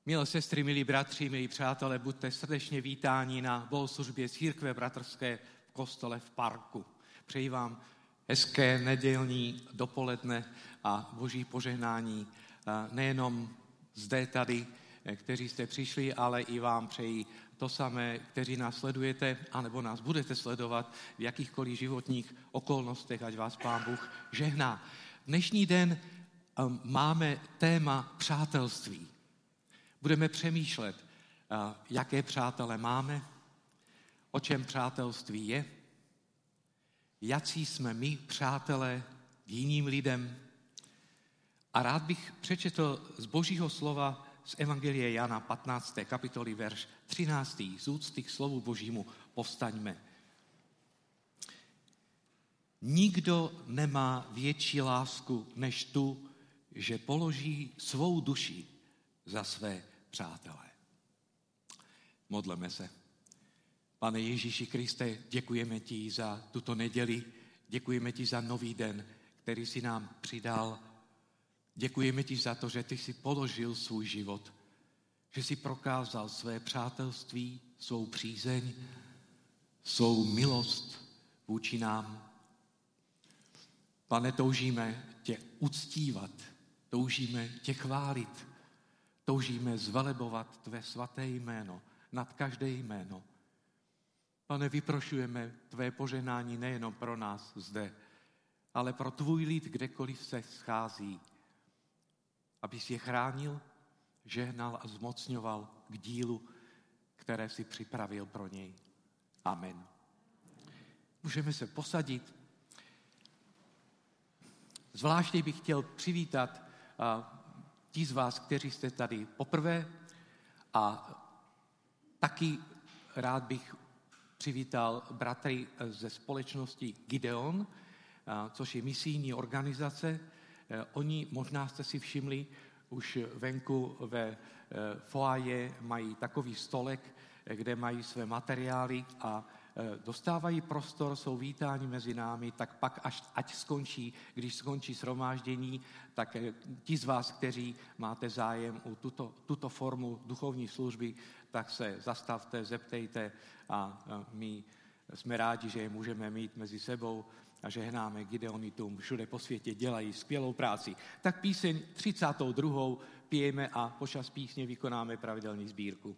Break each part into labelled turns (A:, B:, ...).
A: Milé sestry, milí bratři, milí přátelé, buďte srdečně vítáni na bohoslužbě Církve bratrské v kostele v Parku. Přeji vám hezké nedělní dopoledne a boží požehnání nejenom zde tady, kteří jste přišli, ale i vám přeji to samé, kteří nás sledujete, anebo nás budete sledovat v jakýchkoliv životních okolnostech, ať vás Pán Bůh žehná. Dnešní den máme téma přátelství. Budeme přemýšlet, jaké přátele máme, o čem přátelství je, jací jsme my přátelé k jiným lidem. A rád bych přečetl z Božího slova z Evangelie Jana 15. kapitoly, verš 13. Z úcty k slovu Božímu povstaňme. Nikdo nemá větší lásku než tu, že položí svou duši za své přátelé. Modleme se. Pane Ježíši Kriste, děkujeme ti za tuto neděli, děkujeme ti za nový den, který jsi nám přidal. Děkujeme ti za to, že ty jsi položil svůj život, že jsi prokázal své přátelství, svou přízeň, svou milost vůči nám. Pane, toužíme tě uctívat, toužíme tě chválit, toužíme zvelebovat tvé svaté jméno nad každé jméno. Pane, vyprošujeme tvé požehnání nejenom pro nás zde, ale pro tvůj lid, kdekoliv se schází, abys je chránil, žehnal a zmocňoval k dílu, které si připravil pro něj. Amen. Můžeme se posadit. Zvláště bych chtěl přivítat ti z vás, kteří jste tady poprvé, a taky rád bych přivítal bratry ze společnosti Gideon, což je misijní organizace. Oni, možná jste si všimli, už venku ve foaje mají takový stolek, kde mají své materiály a dostávají prostor, jsou vítáni mezi námi, tak pak, když skončí shromáždění, tak ti z vás, kteří máte zájem o tuto formu duchovní služby, tak se zastavte, zeptejte a my jsme rádi, že je můžeme mít mezi sebou a žehnáme Gideonitům. Všude po světě dělají skvělou práci. Tak píseň 32. pijeme a počas písně vykonáme pravidelnou sbírku.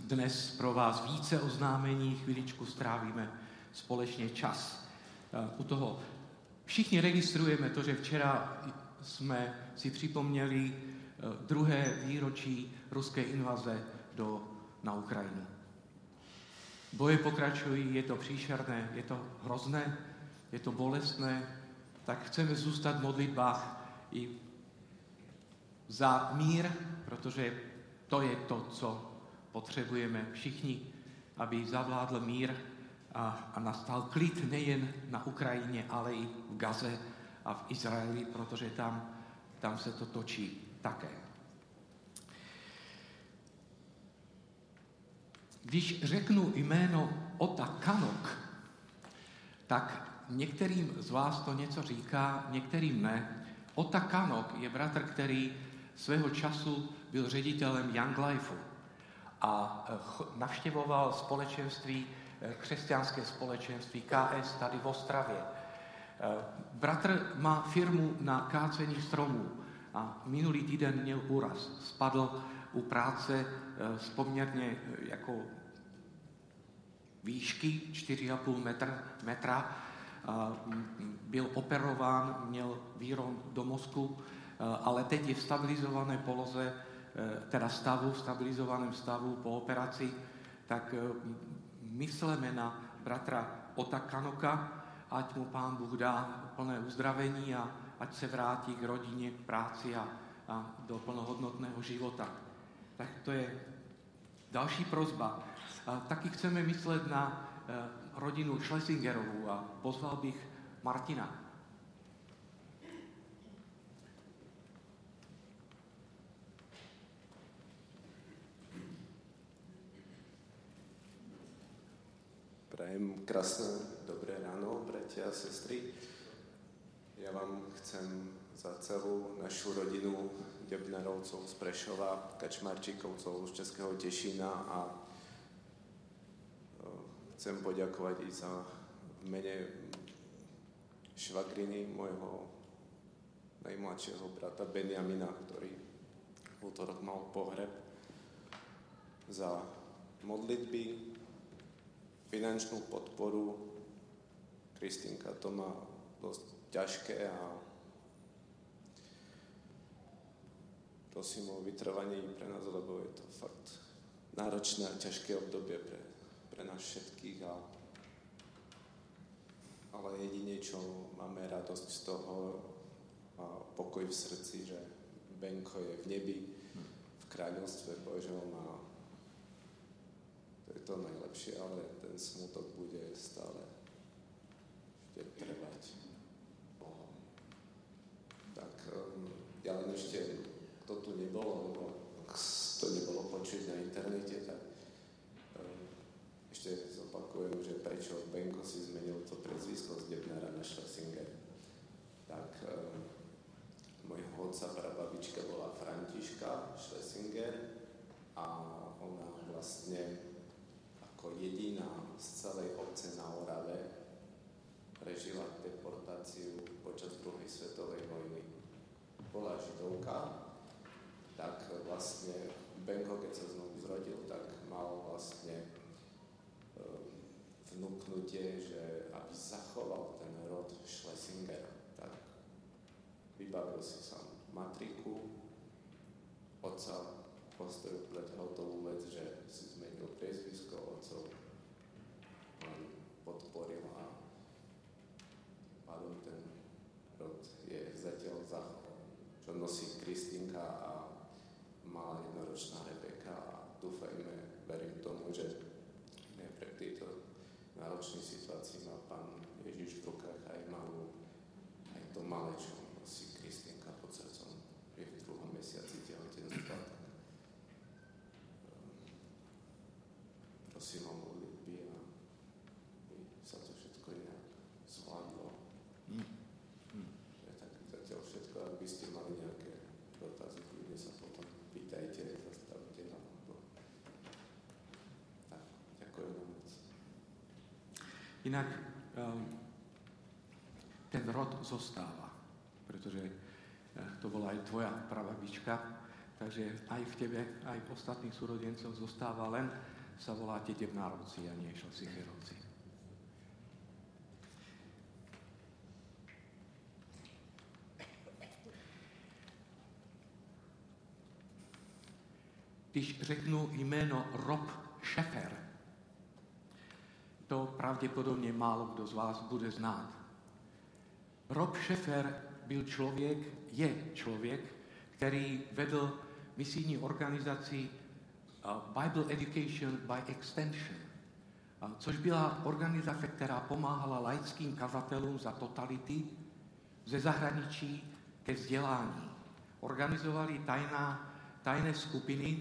A: dnes pro vás více oznámení, chviličku strávíme společně čas u toho. Všichni registrujeme to, že včera jsme si připomněli druhé výročí ruské invaze na Ukrajinu. Boje pokračují, je to příšerné, je to hrozné, je to bolestné, tak chceme zůstat v modlitbách i za mír, protože to je to, co potřebujeme všichni, aby zavládl mír a nastal klid nejen na Ukrajině, ale i v Gaze a v Izraeli, protože tam se to točí také. Když řeknu jméno Ota Kanok, tak některým z vás to něco říká, některým ne. Ota Kanok je bratr, který svého času byl ředitelem Young Lifeu a navštěvoval společenství, křesťanské společenství KS tady v Ostravě. Bratr má firmu na kácení stromů a minulý týden měl úraz. Spadl u práce z poměrně jako výšky 4,5 metra. Byl operován, měl výron do mozku, ale teď je v stabilizované poloze, teda stabilizovaném stavu po operaci, tak myslíme na bratra Ota Kanoka, ať mu Pán Bůh dá plné uzdravení a ať se vrátí k rodině, k práci a do plnohodnotného života. Tak to je další prosba. Taky chceme myslet na rodinu Schlesingerovou a pozval bych Martina.
B: Prajem krásne dobré ráno, bratia a sestry. Ja vám chcem za celú našu rodinu Debnarovcov z Prešova, Kačmarčíkovcov z Českého Tešína a chcem poďakovať i za v mene švagriny môjho najmladšieho brata Benjamina, ktorý v útorok mal pohreb, za modlitby, finančnú podporu. Kristýnka to má dosť ťažké a prosím o vytrvanie pre nás, lebo je to fakt náročné a ťažké obdobie pre nás všetkých. Ale jedine, čo máme radosť z toho a pokoj v srdci, že Benko je v nebi, v kráľovstve Božom a to je to najlepšie, ale ten smutok bude stále ešte trvať. Tak ja len ešte, kto tu nebol, lebo to nebolo počuť na internete, tak ešte zopakujem, že prečo Benko si zmenil to prezvisko z Debnara na Schlesinger. Tak mojho otca prababička bola Františka Schlesinger a ona vlastne ako jediná z celej obce na Orave prežila deportáciu počas druhej svetovej vojny. Bola židovka, tak vlastne Benko, keď sa znovu zrodil, tak mal vlastne vnúknutie, že aby zachoval ten rod Schlesinger, tak vybavil si sám matriku, otca postavil pred hotovú vec, že si zmenil priezvisko, otcov len podporil a pádom ten rod je zatiaľ zachoval, čo nosí Kristýnka a malá jednoročná Rebeka a dúfajme, verím tomu, že pre tejto náročnej situácii má Pán Ježiš v rukách aj malú, aj to malé, čo nosí Kristýnka pod srdcom. Je v 2. mesiaci tehotenstva, tak prosím o modlitby a by sa to všetko nejak zvládlo. Tak zatiaľ všetko, ak by ste mali nejaké dotazy, kľudne sa potom pýtajte, zastavte na to. Tak, ďakujem vám moc.
A: Jinak ten rod zostáva, protože to bola aj tvoja prababička, takže aj v tebe, aj v ostatných súrodencov zostáva len sa voláte Debnárovci a nie Schlesingerovci. Když řeknu jméno Rob Schaeffer, to pravděpodobně málo kdo z vás bude znát. Rob Schaeffer je člověk, který vedl misijní organizaci Bible Education by Extension, což byla organizace, která pomáhala laickým kazatelům za totality ze zahraničí ke vzdělání. Organizovali tajné skupiny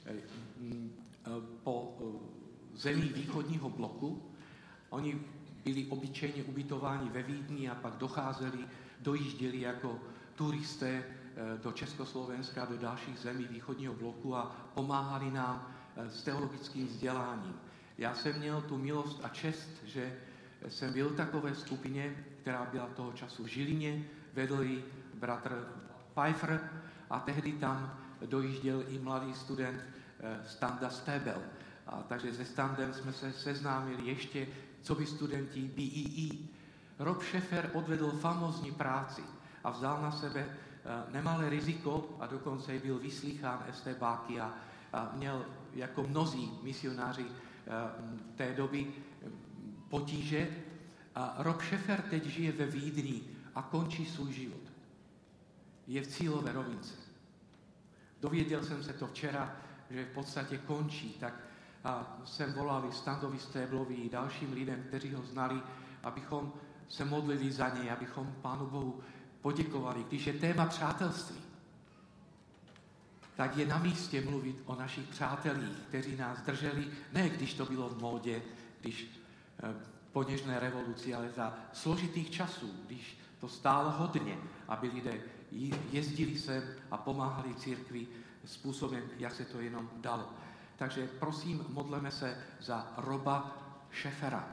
A: po zemích východního bloku. Oni byli obyčejně ubytováni ve Vídni a pak dojížděli jako turisté do Československa, do dalších zemí východního bloku a pomáhali nám s teologickým vzděláním. Já jsem měl tu milost a čest, že jsem byl v takové skupině, která byla toho času v Žilině, vedl ji bratr Pfeiffer a tehdy tam dojížděl i mladý student Standa Stebel. Takže se Standem jsme se seznámili ještě co by studenti BEE. Rob Schaeffer odvedl famózní práci a vzal na sebe nemalé riziko a dokonce byl vyslýchán estébáky a měl jako mnozí misionáři té doby potíže. A Rob Schaeffer teď žije ve Vídni a končí svůj život. Je v cílové rovince. Dověděl jsem se to včera, že v podstatě končí, tak jsem volal Standovi Stéblovi i dalším lidem, kteří ho znali, abychom se modlili za něj, abychom Pánu Bohu poděkovali. Když je téma přátelství, tak je na místě mluvit o našich přátelích, kteří nás drželi, ne když to bylo v módě, když po něžné revoluci, ale za složitých časů, když to stálo hodně, aby lidé jezdili sem a pomáhali církvi způsobem, jak se to jenom dalo. Takže prosím, modleme se za Roba Schaeffera.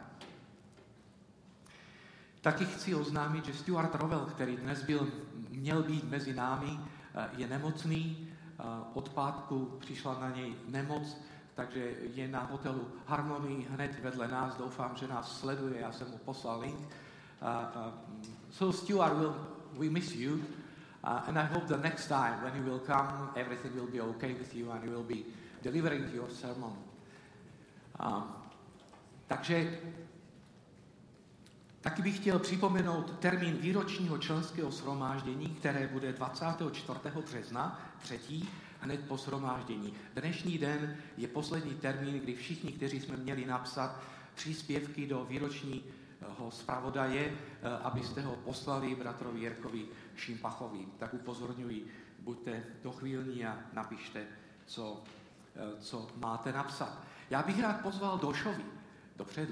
A: Taky chci oznámit, že Stuart Rowell, který dnes měl být mezi námi, je nemocný. Od pátku přišla na něj nemoc, takže je na hotelu Harmony hned vedle nás. Doufám, že nás sleduje, já jsem mu poslal link. So Stuart, we miss you. And I hope the next time when you will come, everything will be okay with you and you will be delivering your sermon. Takže taky bych chtěl připomenout termín výročního členského shromáždění, které bude 24. března, 3. hned po shromáždění. Dnešní den je poslední termín, kdy všichni, kteří jsme měli napsat příspěvky do výročního zpravodaje, abyste ho poslali bratrovi Jirkovi Šimpachovi. Tak upozorňuji, buďte dochvílní a napište, co máte napsat. Já bych rád pozval Došovi dopředu.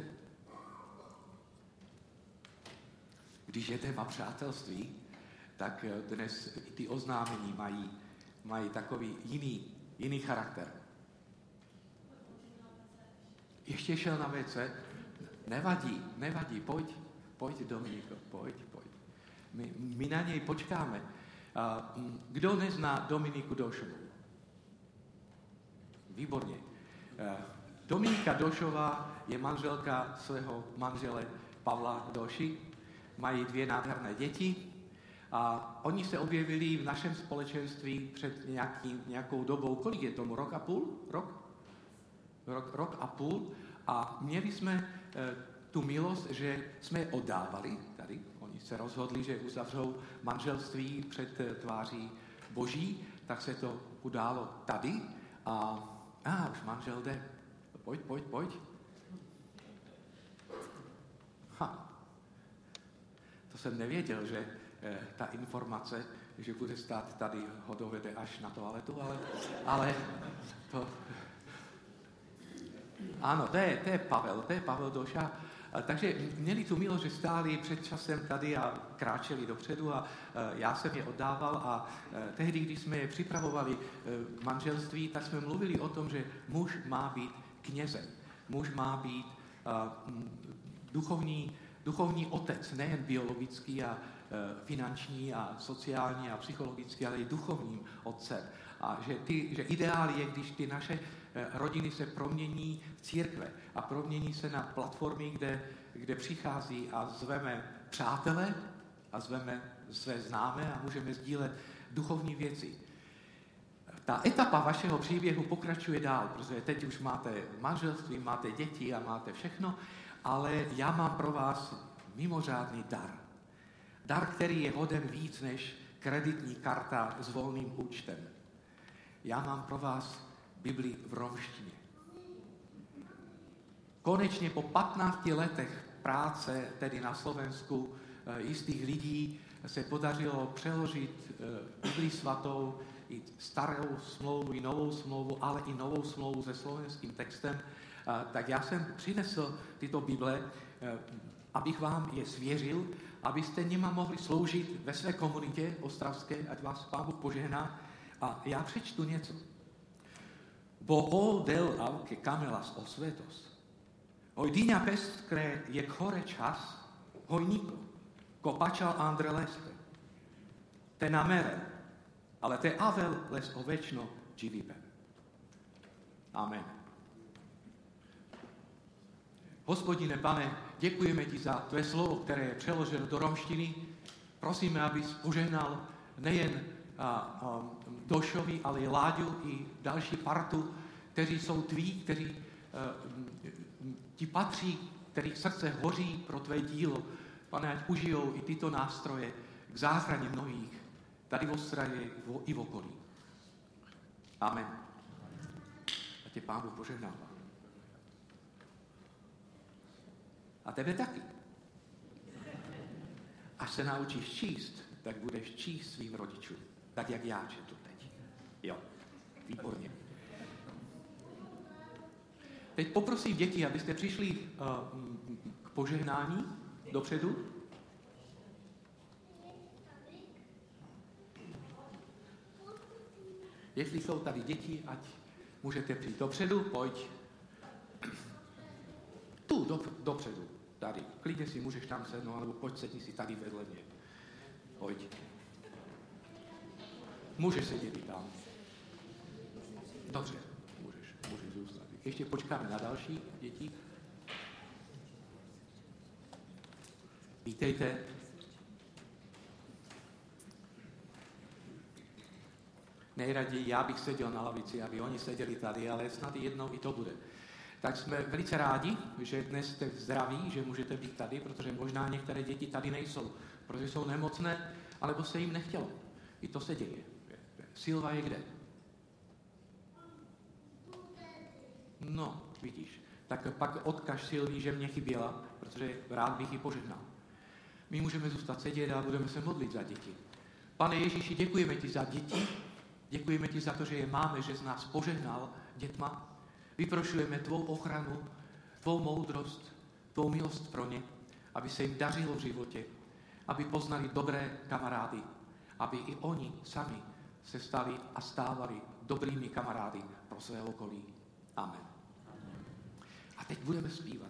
A: Když je téma přátelství, tak dnes ty oznámení mají takový jiný charakter. Ještě šel na WC? Nevadí, pojď Dominiko, pojď. My na něj počkáme. Kdo nezná Dominiku Došovou? Výborně. Dominika Došová je manželka svého manžele Pavla Doši. Mají 2 nádherné děti a oni se objevili v našem společenství před nějakou dobou. Kolik je tomu? Rok a půl? Rok a půl. A měli jsme tu milost, že jsme je oddávali tady. Oni se rozhodli, že uzavřou manželství před tváří Boží, tak se to událo tady. A už manžel jde. Pojď. To jsem nevěděl, že ta informace, že bude stát tady, ho dovede až na toaletu, ale to... Ano, to je Pavel Doša. Takže měli tu milost, že stáli před časem tady a kráčeli dopředu a já jsem je oddával a tehdy, když jsme je připravovali manželství, tak jsme mluvili o tom, že muž má být knězem. Muž má být duchovní otec, nejen biologický a finanční a sociální a psychologický, ale i duchovním otcem. A že ideál je, když ty naše rodiny se promění v církve a promění se na platformy, kde přichází a zveme přátele a zveme své známé a můžeme sdílet duchovní věci. Ta etapa vašeho příběhu pokračuje dál, protože teď už máte manželství, máte děti a máte všechno, ale já mám pro vás mimořádný dar. Dar, který je hoden víc než kreditní karta s volným účtem. Já mám pro vás Bibli v romštině. Konečně po 15 letech práce, tedy na Slovensku, jistých lidí se podařilo přeložit Bibli svatou, i starou smlouvu, i novou smlouvu, ale i novou smlouvu se slovenským textem. Tak já jsem přinesl tyto Bible, abych vám je svěřil, abyste nima mohli sloužit ve své komunitě ostravské, ať vás Pán Bůh požehná. A já přečtu něco. Bo all del auke kamelas osvetos. Oj diňa pestkre je chore čas, hoj niko, ko pačal andre leste. Te namere, ale te avel les ovečno dživipe. Amen. Hospodine, Pane, děkujeme ti za tvé slovo, které je přeloženo do romštiny. Prosíme, abys požehnal nejen Došovi, ale i Láďu, i další partu, kteří jsou tví, kteří ti patří, kterých srdce hoří pro tvé dílo. Pane, ať užijou i tyto nástroje k záchraně mnohých, tady v Ostravě i v okolí. Amen. A tě Pán Bůh požehnává. A tebe taky. Až se naučíš číst, tak budeš číst svým rodičům. Tak, jak já čtu teď. Jo, výborně. Teď poprosím děti, abyste přišli k požehnání dopředu. Jestli jsou tady děti, ať můžete přijít dopředu, pojď. Tu, dopředu, tady. Klidně si můžeš tam sednout, nebo pojď sedni si tady vedle mě. Pojď. Můžeš sedět i tam. Dobře, můžeš zůstat. Ještě počkáme na další děti. Vítejte. Nejraději já bych seděl na lavici, aby oni seděli tady, ale snad jednou i to bude. Tak jsme velice rádi, že dnes jste zdraví, že můžete být tady, protože možná některé děti tady nejsou, protože jsou nemocné, alebo se jim nechtělo. I to se děje. Silva je kde? No, vidíš. Tak pak odkaž Silví, že mě chyběla, protože rád bych ji požehnal. My můžeme zůstat sedět a budeme se modlit za děti. Pane Ježíši, děkujeme ti za děti, děkujeme ti za to, že je máme, že z nás požehnal dětma. Vyprošujeme tvou ochranu, tvou moudrost, tvou milost pro ně, aby se jim dařilo v životě, aby poznali dobré kamarády, aby i oni sami se stali a stávali dobrými kamarády pro své okolí. Amen. A teď budeme zpívat.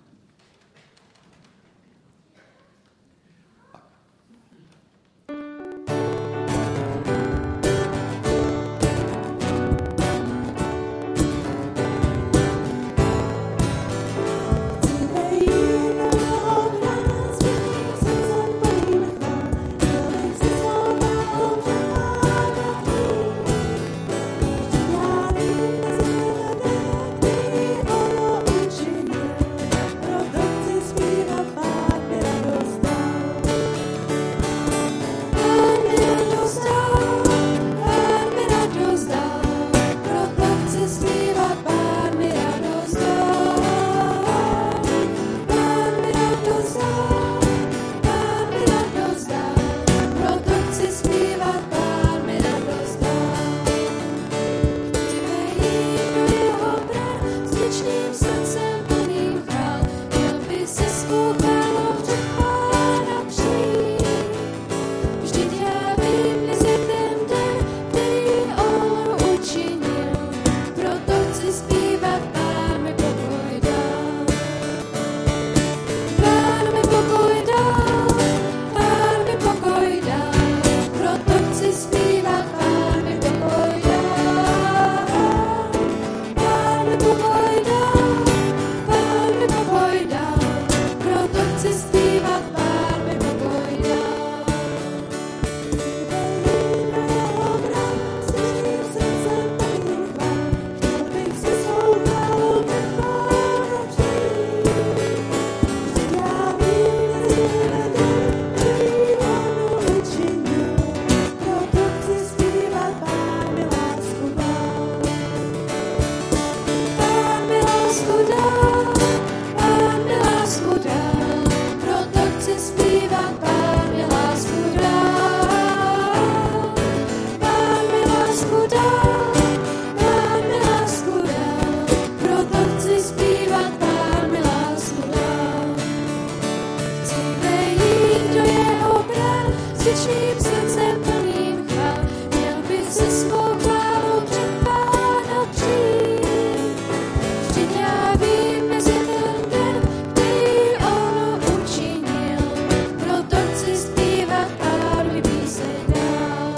C: vděčným srdcem plným chvál, měl by se svou chválou před Pána přijít. Vždyť já vím, dnes je ten den, který on učinil, proto chci zpívat Pán mi píseň dal.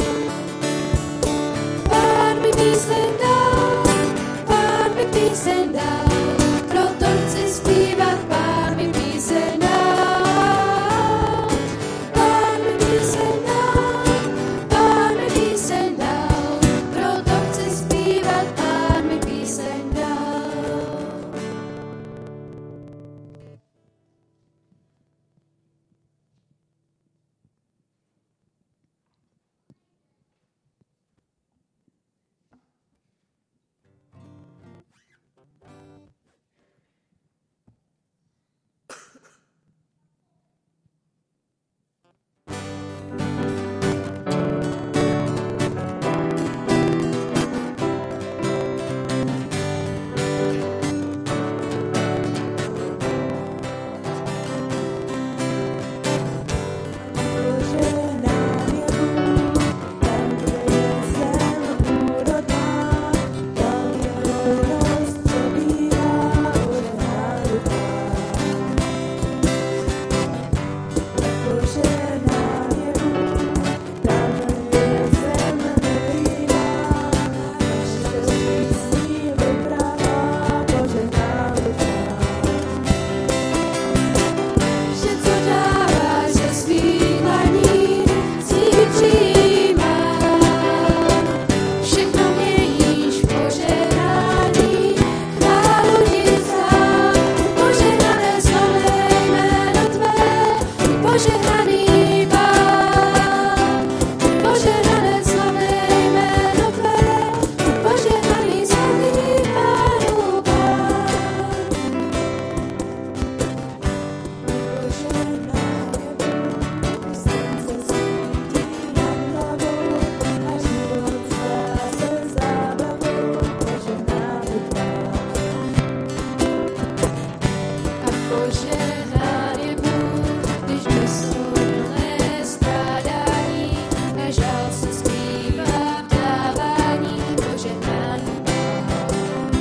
C: Pán mi píseň dal, Pán mi píseň dal, proto chci zpívat Pán mi píseň dal. Pán mi píseň dal, Pán mi píseň dal, proto chci zpívat Pán mi píseň dal. Vše, co dáváš ze svých dlaní, díky přijímám. Všechno měníš v požehnání, chválu ti vzdám. Požehnané slavné jméno tvé, požehnaný Pán. Požehnané slavné jméno tvé, požehnaný svatý Pánu Pán. A požehnán je Bůh, když bezsudné strádání, na žál se zpívá v dávání, požehnaný Pán.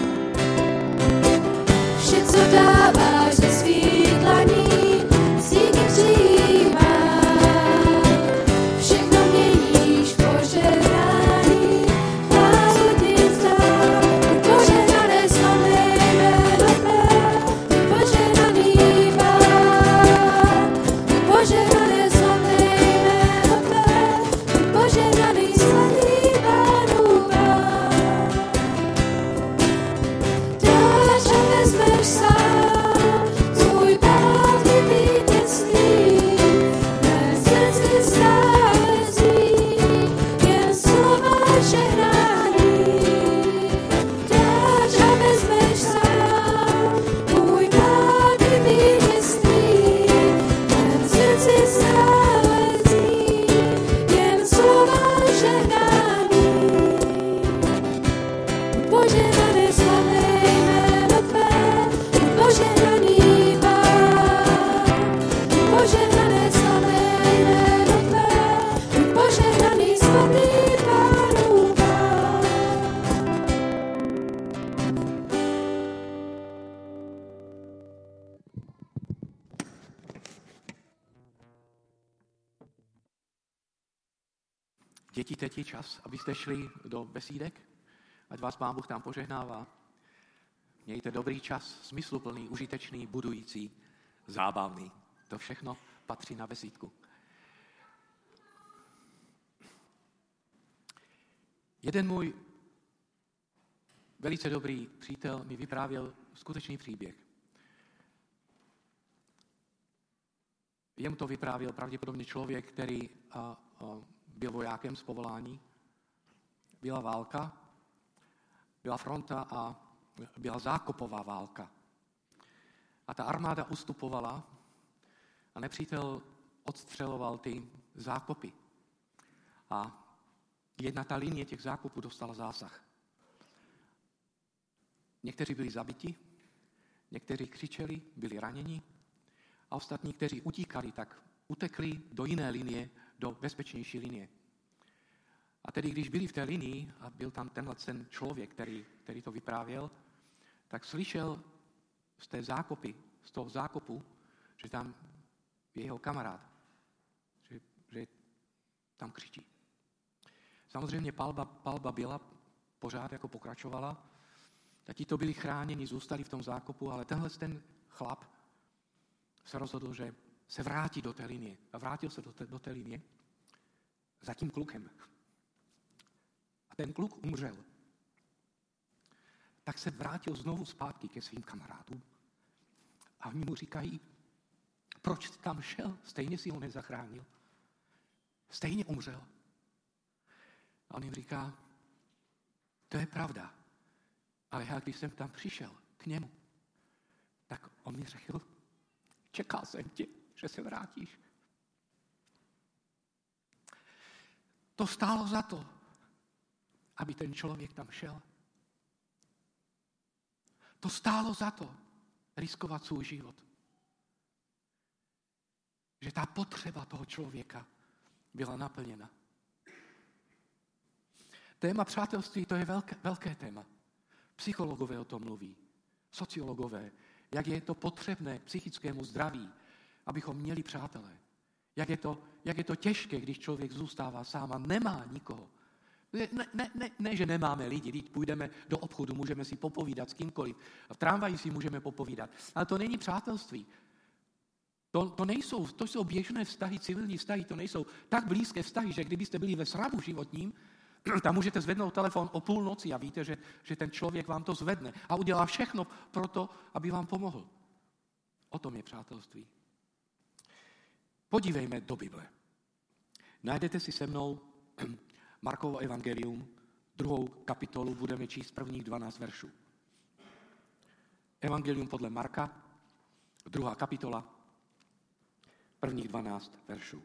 C: Vše, co dáváš ze svých dlaní, díky přijímám. Všechno měníš v požehnání, chválu ti vzdám. Požehnané slavné jméno tvé, požehnaný Pán. Požehnané slavné jméno tvé, požehnaný svatý Pánu Pán. Dáš a vezmeš sám, tvůj Pán ti vítězný, mé srdci stále zní, jen slova žehnání. Dáš a vezmeš sám, tvůj Pán ti vítězný, mé srdci stále zní, jen slova žehnání. Požehnané slavné jméno tvé, požehnaný Pán. Požehnané slavné jméno tvé, požehnaný svatý Pánu Pán.
A: Děti, teď je čas, abyste šli do besídek, ať vás Pán Bůh tam požehnává. Mějte dobrý čas, smysluplný, užitečný, budující, zábavný. To všechno patří na besídku. Jeden můj velice dobrý přítel mi vyprávěl skutečný příběh. Jemu to vyprávěl pravděpodobně člověk, který byl vojákem z povolání. Byla válka, byla fronta a byla zákopová válka. A ta armáda ustupovala a nepřítel odstřeloval ty zákopy. A jedna ta linie těch zákopů dostala zásah. Někteří byli zabiti, někteří křičeli, byli raněni a ostatní, kteří utíkali, tak utekli do jiné linie do bezpečnější linie. A tedy, když byli v té linii a byl tam tenhle člověk, který to vyprávěl, tak slyšel z toho zákopu, že tam je jeho kamarád, že tam křičí. Samozřejmě palba byla, pořád jako pokračovala, a ti to byli chráněni, zůstali v tom zákopu, ale tenhle ten chlap se rozhodl, že se vrátí do té linie. A vrátil se do té linie za tím klukem. A ten kluk umřel. Tak se vrátil znovu zpátky ke svým kamarádům. A oni mu říkají, proč jsi tam šel? Stejně si ho nezachránil. Stejně umřel. A on jim říká, to je pravda. Ale já, když jsem tam přišel k němu, tak on mi řekl, čekal jsem tě, že se vrátíš. To stálo za to, aby ten člověk tam šel. To stálo za to, riskovat svůj život. Že ta potřeba toho člověka byla naplněna. Téma přátelství, to je velké téma. Psychologové o tom mluví, sociologové, jak je to potřebné psychickému zdraví, abychom měli přátelé. Jak je to těžké, když člověk zůstává sám a nemá nikoho. Ne, že nemáme lidi, když půjdeme do obchodu, můžeme si popovídat s kýmkoliv. A v tramvaji si můžeme popovídat. Ale to není přátelství. To jsou běžné vztahy, civilní vztahy, to nejsou tak blízké vztahy, že kdybyste byli ve srabu životním, tam můžete zvednout telefon o půlnoci a víte, že ten člověk vám to zvedne a udělá všechno pro to, aby vám pomohl. O tom je přátelství. Podívejme do Bible. Najdete si se mnou Markovo evangelium, 2. kapitolu, budeme číst prvních 12 veršů. Evangelium podle Marka, 2. kapitola, prvních 12 veršů.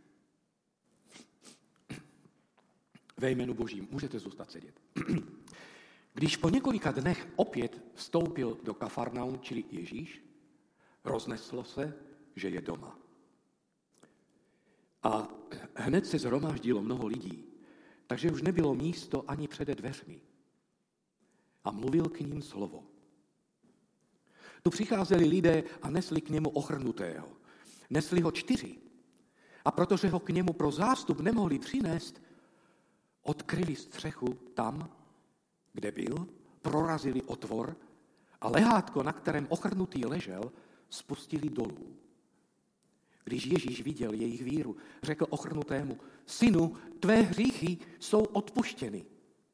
A: Ve jménu Božím, můžete zůstat sedět. Když po několika dnech opět vstoupil do Kafarnaum, čili Ježíš, rozneslo se, že je doma. A hned se shromáždilo mnoho lidí, takže už nebylo místo ani přede dveřmi. A mluvil k ním slovo. Tu přicházeli lidé a nesli k němu ochrnutého. Nesli ho 4. A protože ho k němu pro zástup nemohli přinést, odkryli střechu tam, kde byl, prorazili otvor a lehátko, na kterém ochrnutý ležel, spustili dolů. Když Ježíš viděl jejich víru, řekl ochrnutému, synu, tvé hříchy jsou odpuštěny.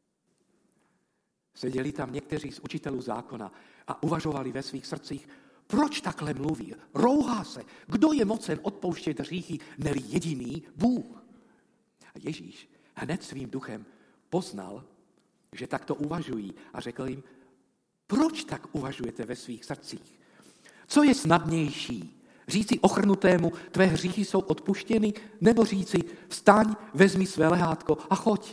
A: Seděli tam někteří z učitelů zákona a uvažovali ve svých srdcích, proč takhle mluví, rouhá se, kdo je mocen odpouštět hříchy, neli jediný Bůh. A Ježíš hned svým duchem poznal, že takto uvažují a řekl jim, proč tak uvažujete ve svých srdcích? Co je snadnější? Říci ochrnutému, tvé hříchy jsou odpuštěny, nebo říci, vstaň, vezmi své lehátko a choď.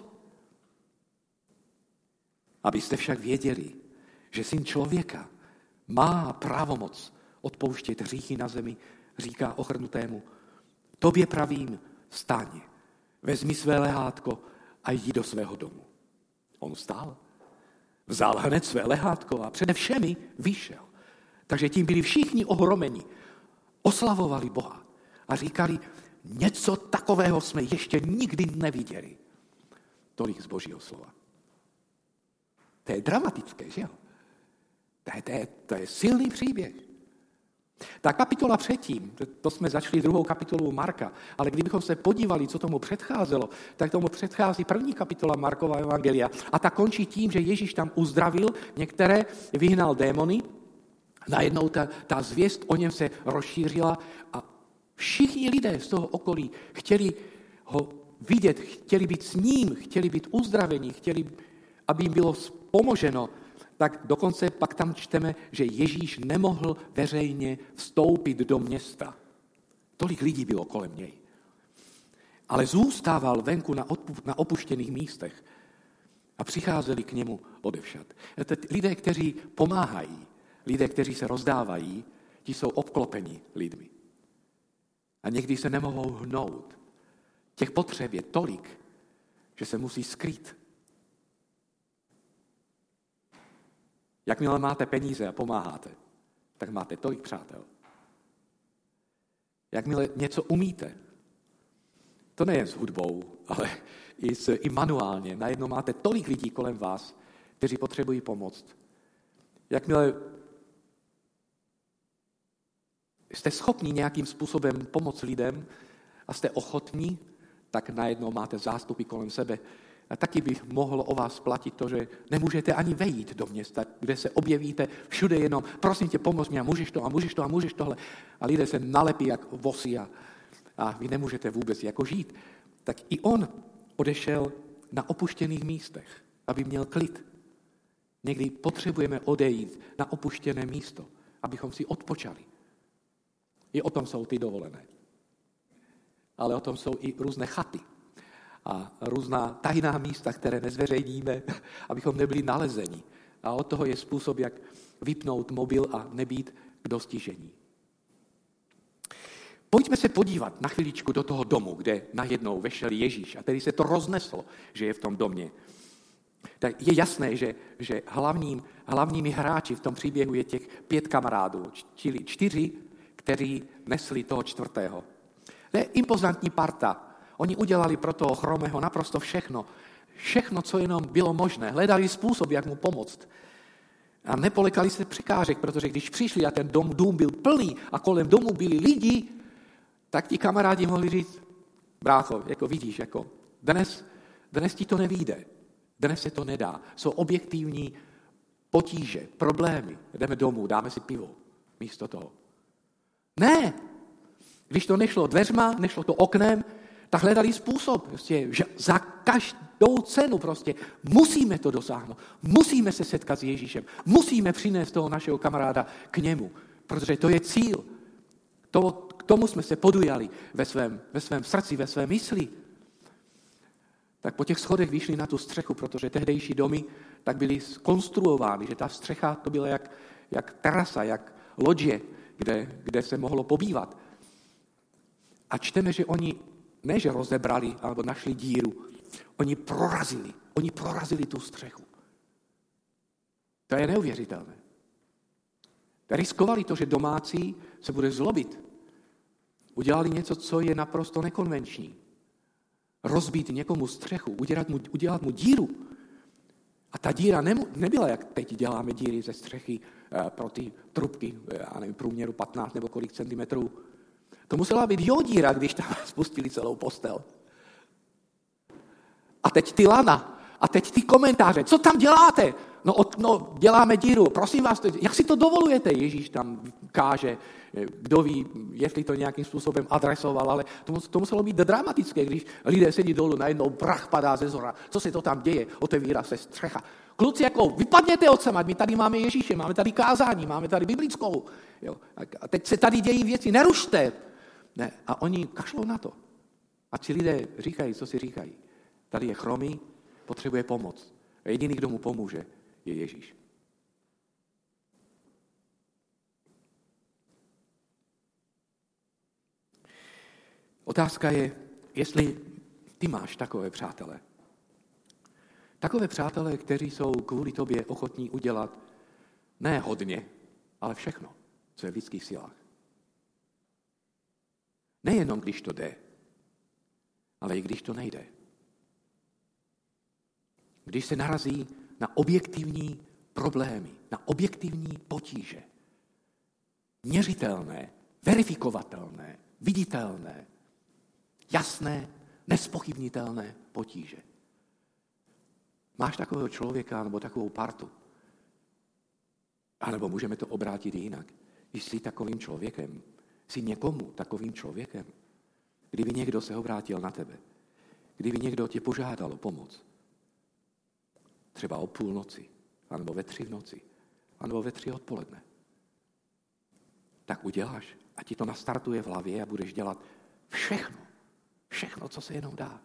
A: Abyste však věděli, že syn člověka má právomoc odpouštět hříchy na zemi, říká ochrnutému, tobě pravím, vstaň, vezmi své lehátko a jdi do svého domu. On vstal, vzal hned své lehátko a přede všemi vyšel. Takže tím byli všichni ohromeni, oslavovali Boha a říkali, něco takového jsme ještě nikdy neviděli. Tolik z Božího slova. To je dramatické, že jo? To je silný příběh. Ta kapitola předtím, to jsme začali 2. kapitolu Marka, ale kdybychom se podívali, co tomu předcházelo, tak tomu předchází 1. kapitola Markova evangelia a ta končí tím, že Ježíš tam uzdravil některé, vyhnal démony, najednou ta zvěst o něm se rozšířila a všichni lidé z toho okolí chtěli ho vidět, chtěli být s ním, chtěli být uzdraveni, chtěli, aby jim bylo pomoženo. Tak dokonce pak tam čteme, že Ježíš nemohl veřejně vstoupit do města. Tolik lidí bylo kolem něj. Ale zůstával venku na opuštěných místech a přicházeli k němu odevšad. Lidé, kteří pomáhají, lidé, kteří se rozdávají, ti jsou obklopeni lidmi. A někdy se nemohou hnout. Těch potřeb je tolik, že se musí skrýt. Jakmile máte peníze a pomáháte, tak máte tolik přátel. Jakmile něco umíte, to nejen s hudbou, ale i manuálně, najednou máte tolik lidí kolem vás, kteří potřebují pomoc. Jakmile jste schopni nějakým způsobem pomoct lidem a jste ochotní, tak najednou máte zástupy kolem sebe. A taky by mohlo o vás platit to, že nemůžete ani vejít do města, kde se objevíte všude jenom, prosím tě, pomoz mi a můžeš to a můžeš to a můžeš tohle. A lidé se nalepí jak vosy a vy nemůžete vůbec jako žít. Tak i on odešel na opuštěných místech, aby měl klid. Někdy potřebujeme odejít na opuštěné místo, abychom si odpočali. I o tom jsou ty dovolené. Ale o tom jsou i různé chaty a různá tajná místa, které nezveřejníme, abychom nebyli nalezeni. A od toho je způsob, jak vypnout mobil a nebýt k dostižení. Pojďme se podívat na chviličku do toho domu, kde najednou vešel Ježíš a tedy se to rozneslo, že je v tom domě. Tak je jasné, že hlavními hráči v tom příběhu je těch 5 kamarádů, čili 4, kteří nesli toho 4. To je impozantní parta. Oni udělali pro toho chromého naprosto všechno. Všechno, co jenom bylo možné. Hledali způsob, jak mu pomoct. A nepolekali se překážek, protože když přišli a ten dům byl plný a kolem domu byli lidi, tak ti kamarádi mohli říct, brácho, jako vidíš, jako dnes ti to nevyjde. Dnes se to nedá. Jsou objektivní potíže, problémy. Jdeme domů, dáme si pivo místo toho. Ne! Když to nešlo dveřma, nešlo to oknem, tak hledali způsob. Prostě, že za každou cenu prostě musíme to dosáhnout. Musíme se setkat s Ježíšem. Musíme přinést toho našeho kamaráda k němu. Protože to je cíl. K tomu jsme se podujali ve svém srdci, ve své mysli. Tak po těch schodech vyšli na tu střechu, protože tehdejší domy tak byly konstruovány, že ta střecha to byla jak terasa, jak lodě, kde se mohlo pobývat. A čteme, že oni ne, že rozebrali, alebo našli díru, oni prorazili tu střechu. To je neuvěřitelné. Riskovali to, že domácí se bude zlobit. Udělali něco, co je naprosto nekonvenční. Rozbít někomu střechu, udělat mu díru. A ta díra nebyla, jak teď děláme díry ze střechy pro ty trubky, já nevím, průměru 15 nebo kolik centimetrů. To musela být díra, když tam spustili celou postel. A teď ty lana, a teď ty komentáře, co tam děláte? No, děláme díru, prosím vás, jak si to dovolujete? Ježíš tam káže, kdo ví, jestli to nějakým způsobem adresoval, ale to muselo být dramatické, když lidé sedí dolů, najednou prach padá ze zhora. Co se to tam děje? Otevírá se střecha. Kluci, jako vypadněte odsama, my tady máme Ježíše, máme tady kázání, máme tady biblickou. Jo. A teď se tady dějí věci, nerušte. Ne. A oni kašlou na to. A ti lidé říkají, co si říkají. Tady je chromý, potřebuje pomoc. A jediný, kdo mu pomůže, je Ježíš. Otázka je, jestli ty máš takové přátele. Takové přátelé, kteří jsou kvůli tobě ochotní udělat ne hodně, ale všechno, co je v lidských silách. Nejenom když to jde, ale i když to nejde. Když se narazí na objektivní problémy, na objektivní potíže. Měřitelné, verifikovatelné, viditelné, jasné, nespochybnitelné potíže. Máš takového člověka nebo takovou partu? A nebo můžeme to obrátit jinak. Jsi takovým člověkem, jsi někomu takovým člověkem. Kdyby někdo se obrátil na tebe, kdyby někdo tě požádal o pomoc, třeba o půlnoci, anebo ve 3 v noci, anebo ve 3 odpoledne, tak uděláš a ti to nastartuje v hlavě a budeš dělat všechno, co se jenom dá.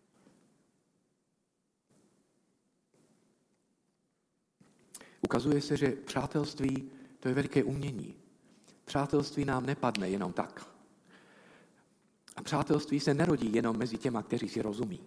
A: Ukazuje se, že přátelství to je veliké umění. Přátelství nám nepadne jenom tak. A přátelství se nerodí jenom mezi těma, kteří si rozumí.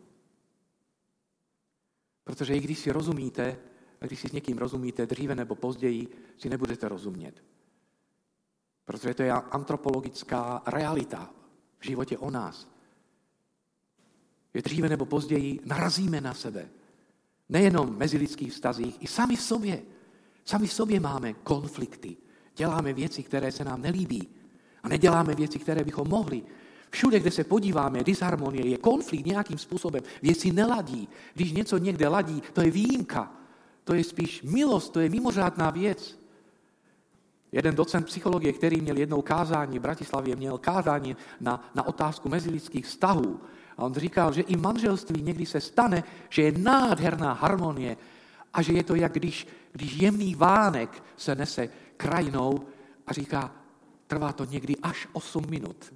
A: Protože i když si rozumíte, a když si s někým rozumíte, dříve nebo později si nebudete rozumět. Protože to je antropologická realita v životě o nás. Že dříve nebo později narazíme na sebe. Nejenom v mezilidských vztazích, i sami v sobě. Sami v sobě máme konflikty. Děláme věci, které se nám nelíbí. A neděláme věci, které bychom mohli. Všude, kde se podíváme, disharmonie, je konflikt nějakým způsobem. Věci neladí. Když něco někde ladí, to je výjimka. To je spíš milost, to je mimořádná věc. Jeden docent psychologie, který měl jednou kázání v Bratislavě, měl kázání na otázku mezilidských vztahů. A on říkal, že i v manželství někdy se stane, že je nádherná harmonie a že je to, jak když jemný vánek se nese krajinou a říká, trvá to někdy až 8 minut.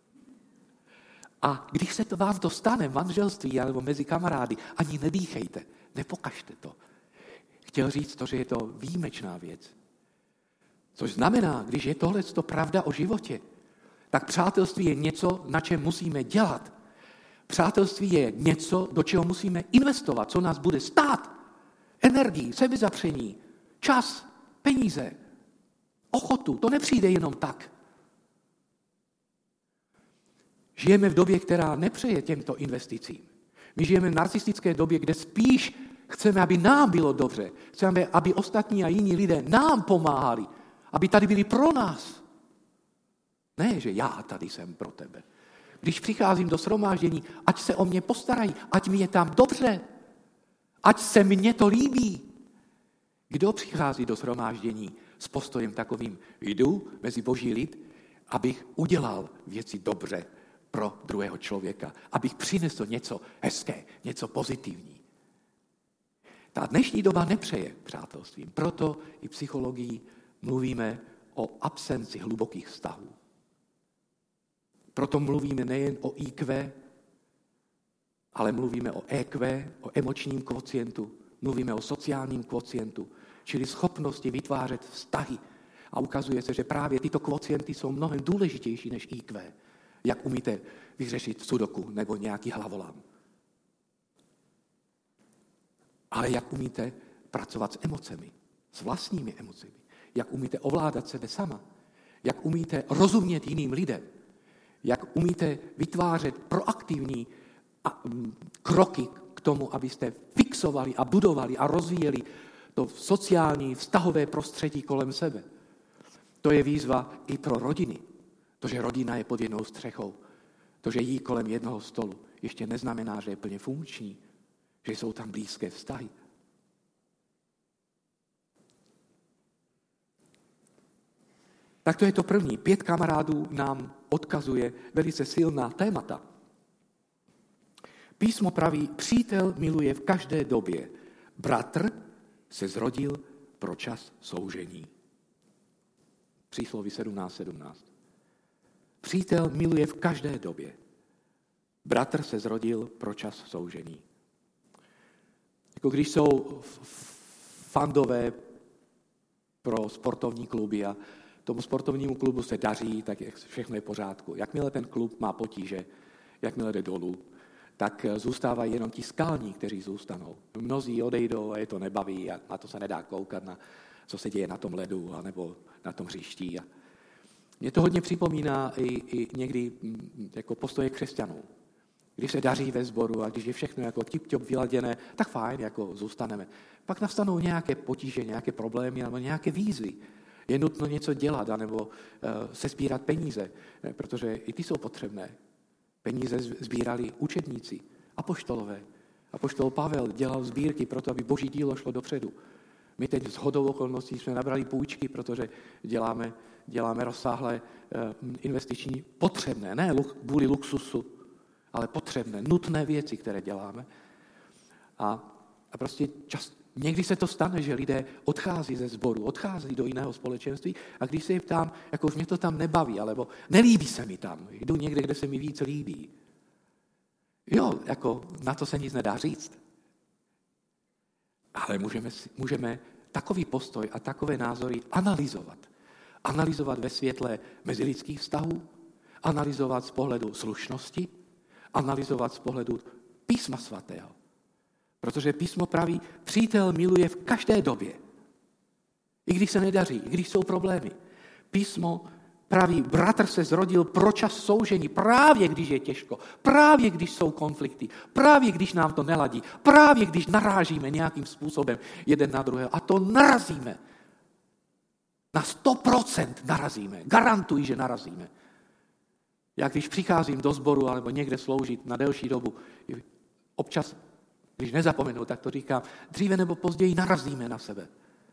A: A když se vám to stane v manželství alebo mezi kamarády, ani nedýchejte, nepokažte to. Chtěl říct to, že je to výjimečná věc. Což znamená, když je tohleto pravda o životě, tak přátelství je něco, na čem musíme dělat. Přátelství je něco, do čeho musíme investovat, co nás bude stát. Energii, sebezapření, čas, peníze, ochotu. To nepřijde jenom tak. Žijeme v době, která nepřeje těmto investicím. My žijeme v narcistické době, kde spíš chceme, aby nám bylo dobře. Chceme, aby ostatní a jiní lidé nám pomáhali. Aby tady byli pro nás. Ne, že já tady jsem pro tebe. Když přicházím do shromáždění, ať se o mě postarají, ať mi je tam dobře, ať se mně to líbí. Kdo přichází do shromáždění s postojem takovým, jdu mezi boží lid, abych udělal věci dobře pro druhého člověka, abych přinesl něco hezké, něco pozitivní. Ta dnešní doba nepřeje přátelstvím, proto i psychologii mluvíme o absenci hlubokých vztahů. Proto mluvíme nejen o IQ, ale mluvíme o EQ, o emočním kvocientu, mluvíme o sociálním kvocientu, čili schopnosti vytvářet vztahy. A ukazuje se, že právě tyto kvocienty jsou mnohem důležitější než IQ. Jak umíte vyřešit sudoku nebo nějaký hlavolám. Ale jak umíte pracovat s emocemi, s vlastními emocemi. Jak umíte ovládat sebe sama. Jak umíte rozumět jiným lidem. Jak umíte vytvářet proaktivní kroky k tomu, abyste fixovali a budovali a rozvíjeli to sociální, vztahové prostředí kolem sebe. To je výzva i pro rodiny. To, že rodina je pod jednou střechou. To, že jí kolem jednoho stolu, ještě neznamená, že je plně funkční. Že jsou tam blízké vztahy. Tak to je to první. 5 kamarádů nám odkazuje velice silná témata. Písmo praví, přítel miluje v každé době. Bratr se zrodil pro čas soužení. Přísloví 17:17. Přítel miluje v každé době. Bratr se zrodil pro čas soužení. Jako když jsou fandové pro sportovní kluby a tomu sportovnímu klubu se daří, tak všechno je v pořádku. Jakmile ten klub má potíže, jakmile jde dolů, tak zůstávají jenom ti skalní, kteří zůstanou. Mnozí odejdou a je to nebaví a na to se nedá koukat, na co se děje na tom ledu anebo na tom hřišti. Mě to hodně připomíná i někdy jako postoje křesťanů. Když se daří ve sboru a když je všechno jako tip-top vyladěné, tak fajn, jako zůstaneme. Pak nastanou nějaké potíže, nějaké problémy nebo nějaké výzvy. Je nutno něco dělat, anebo sesbírat peníze, protože i ty jsou potřebné. Peníze sbírali učedníci, apoštolové. Apoštol Pavel dělal sbírky proto, aby boží dílo šlo dopředu. My teď shodou okolností jsme nabrali půjčky, protože děláme rozsáhlé investiční potřebné, ne kvůli luxusu, ale potřebné, nutné věci, které děláme. A prostě někdy se to stane, že lidé odchází ze sboru, odchází do jiného společenství a když se jim ptám, jako už mě to tam nebaví, alebo nelíbí se mi tam, jdu někde, kde se mi víc líbí. Jo, jako na to se nic nedá říct. Ale můžeme takový postoj a takové názory analyzovat. Analyzovat ve světle mezilidských vztahů, analyzovat z pohledu slušnosti, analyzovat z pohledu písma svatého. Protože písmo praví, přítel miluje v každé době. I když se nedaří, i když jsou problémy. Písmo praví, bratr se zrodil pro čas soužení, právě když je těžko, právě když jsou konflikty, právě když nám to neladí, právě když narážíme nějakým způsobem jeden na druhého. A to narazíme. Na 100% narazíme. Garantuji, že narazíme. Já když přicházím do sboru alebo někde sloužit na delší dobu, občas, když nezapomenu, tak to říkám, dříve nebo později narazíme na sebe.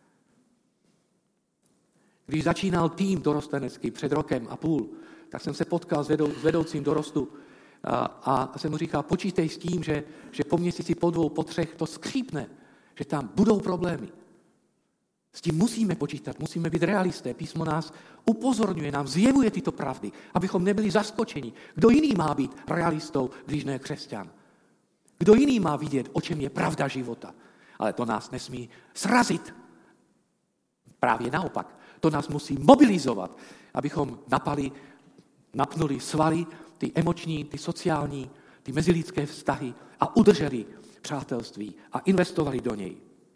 A: Když začínal tým dorostenecký před rokem a půl, tak jsem se potkal s vedoucím dorostu a jsem mu říkal, počítej s tím, že po měsíci, po 2, po 3 to skřípne, že tam budou problémy. S tím musíme počítat, musíme být realisté. Písmo nás upozorňuje, nám zjevuje tyto pravdy, abychom nebyli zaskočeni. Kdo jiný má být realistou, když ne křesťan? Kdo jiný má vidět, o čem je pravda života? Ale to nás nesmí srazit. Právě naopak. To nás musí mobilizovat, abychom napnuli svaly, ty emoční, ty sociální, ty mezilidské vztahy a udrželi přátelství a investovali do něj.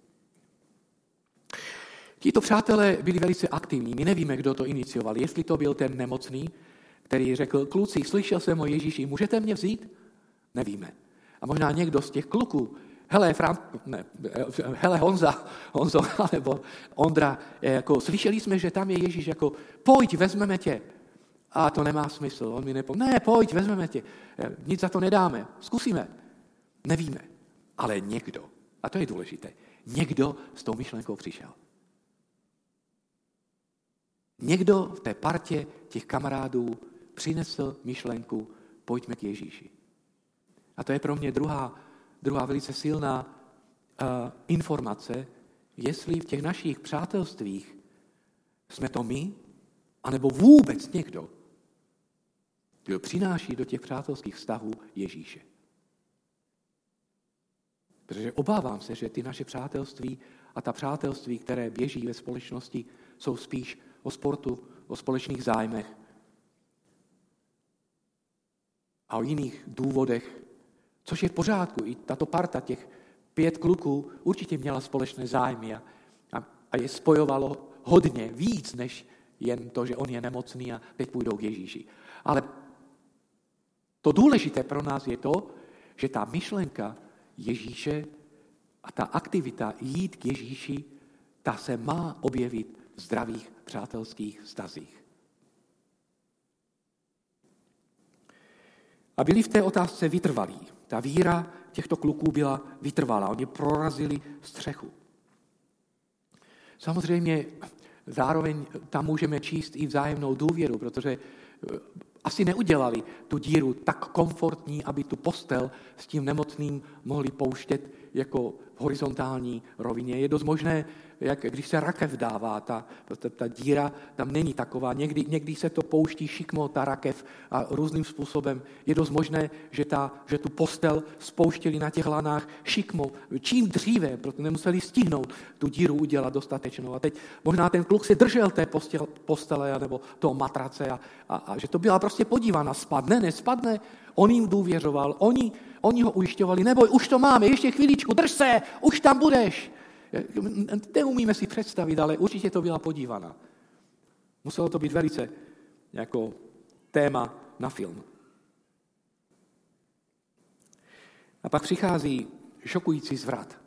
A: Tito přátelé byli velice aktivní. My nevíme, kdo to inicioval. Jestli to byl ten nemocný, který řekl, kluci, slyšel jsem o Ježíši, můžete mě vzít? Nevíme. A možná někdo z těch kluků, hele Honzo, nebo Ondra, jako, slyšeli jsme, že tam je Ježíš, jako, pojď, vezmeme tě. A to nemá smysl. On mi ne, pojď, vezmeme tě. Nic za to nedáme, zkusíme. Nevíme. Ale někdo, a to je důležité, někdo s tou myšlenkou přišel. Někdo v té partě těch kamarádů přinesl myšlenku, pojďme k Ježíši. A to je pro mě druhá velice silná informace, jestli v těch našich přátelstvích jsme to my, anebo vůbec někdo, kdo přináší do těch přátelských vztahů Ježíše. Protože obávám se, že ty naše přátelství a ta přátelství, které běží ve společnosti, jsou spíš o sportu, o společných zájmech a o jiných důvodech, což je v pořádku. I tato parta, těch 5 kluků, určitě měla společné zájmy a je spojovalo hodně, víc, než jen to, že on je nemocný a teď půjdou k Ježíši. Ale to důležité pro nás je to, že ta myšlenka Ježíše a ta aktivita jít k Ježíši, ta se má objevit v zdravých přátelských vztazích. A byli v té otázce vytrvalí. Ta víra těchto kluků byla vytrvalá. Oni prorazili střechu. Samozřejmě zároveň tam můžeme číst i vzájemnou důvěru, protože asi neudělali tu díru tak komfortní, aby tu postel s tím nemocným mohli pouštět jako v horizontální rovině. Je dost možné, jak když se rakev dává, ta díra tam není taková. Někdy se to pouští šikmo, ta rakev, a různým způsobem. Je dost možné, že tu postel spouštěli na těch lanách šikmo. Čím dříve, protože nemuseli stihnout tu díru udělat dostatečnou. A teď možná ten kluk se držel té postele nebo toho matrace a že to byla prostě podívána. Spadne, nespadne. On jim důvěřoval, oni ho ujišťovali, neboj, už to máme, ještě chviličku, drž se, už tam budeš. Neumíme si představit, ale určitě to byla podívaná. Muselo to být velice jako téma na film. A pak přichází šokující zvrat.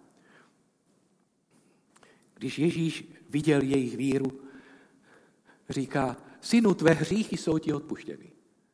A: Když Ježíš viděl jejich víru, říká, synu, tvé hříchy jsou ti odpuštěny.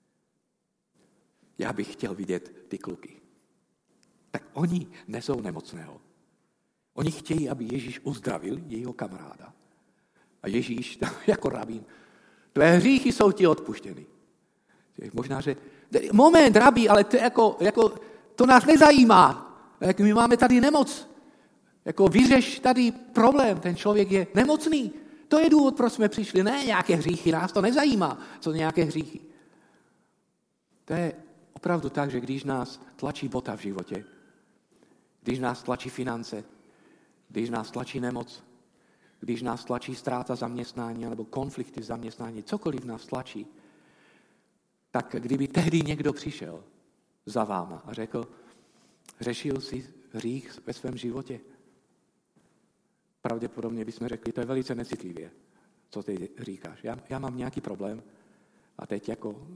A: Já bych chtěl vidět ty kluky. Tak oni nesou nemocného. Oni chtějí, aby Ježíš uzdravil jejího kamaráda. A Ježíš, jako rabín, tvé hříchy jsou ti odpuštěny. Možná, že moment, rabí, ale to, to nás nezajímá. My máme tady nemoc. Vyřeš tady problém, ten člověk je nemocný. To je důvod, proč jsme přišli. Ne nějaké hříchy, nás to nezajímá, co nějaké hříchy. To je opravdu tak, že když nás tlačí bota v životě, když nás tlačí finance, když nás tlačí nemoc, když nás tlačí ztráta zaměstnání nebo konflikty v zaměstnání, cokoliv nás tlačí, tak kdyby tehdy někdo přišel za váma a řekl, řešil jsi hřích ve svém životě, pravděpodobně bychom řekli, to je velice necitlivě, co ty říkáš. Já mám nějaký problém a teď jako...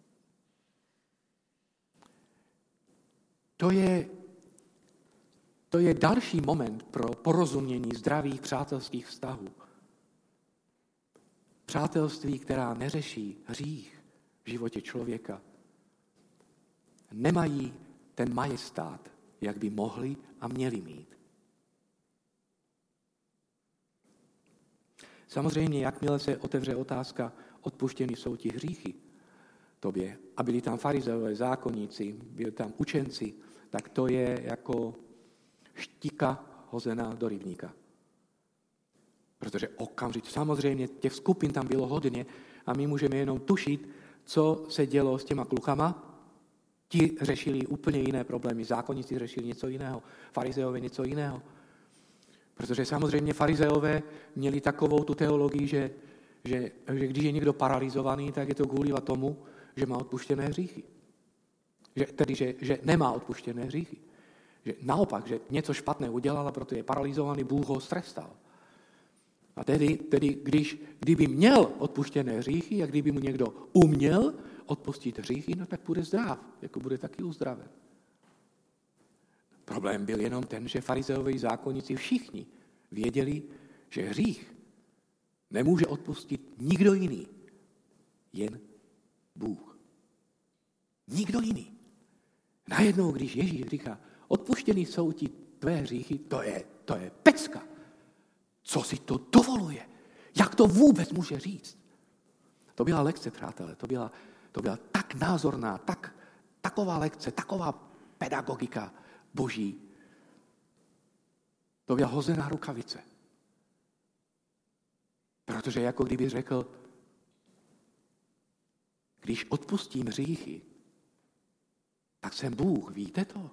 A: To je další moment pro porozumění zdravých přátelských vztahů. Přátelství, která neřeší hřích v životě člověka, nemají ten majestát, jak by mohli a měli mít. Samozřejmě, jakmile se otevře otázka, odpuštěny jsou ti hříchy tobě, a byli tam farizeové, zákonníci, byli tam učenci, tak to je jako štika hozená do rybníka. Protože okamžitě, samozřejmě těch skupin tam bylo hodně a my můžeme jenom tušit, co se dělo s těma klukama. Ti řešili úplně jiné problémy, zákonníci řešili něco jiného, farizeové něco jiného. Protože samozřejmě farizeové měli takovou tu teologii, že když je někdo paralizovaný, tak je to kvůli tomu, že má odpuštěné hříchy. Že nemá odpuštěné hříchy. Že naopak, že něco špatné udělal a proto je paralizovaný, Bůh ho strestal. A tedy kdyby měl odpuštěné hříchy a kdyby mu někdo uměl odpustit hříchy, no tak bude zdrav, jako bude taky uzdraven. Problém byl jenom ten, že farizeové zákonníci všichni věděli, že hřích nemůže odpustit nikdo jiný, jen Bůh. Nikdo jiný. Najednou, když Ježíš říká, odpuštěný jsou ti tvé hříchy, to je pecka. Co si to dovoluje? Jak to vůbec může říct? To byla lekce, přátelé, to byla tak názorná, taková lekce, taková pedagogika Boží. To byla hozená rukavice. Protože jako kdyby řekl, když odpustím hříchy, tak jsem Bůh, víte to?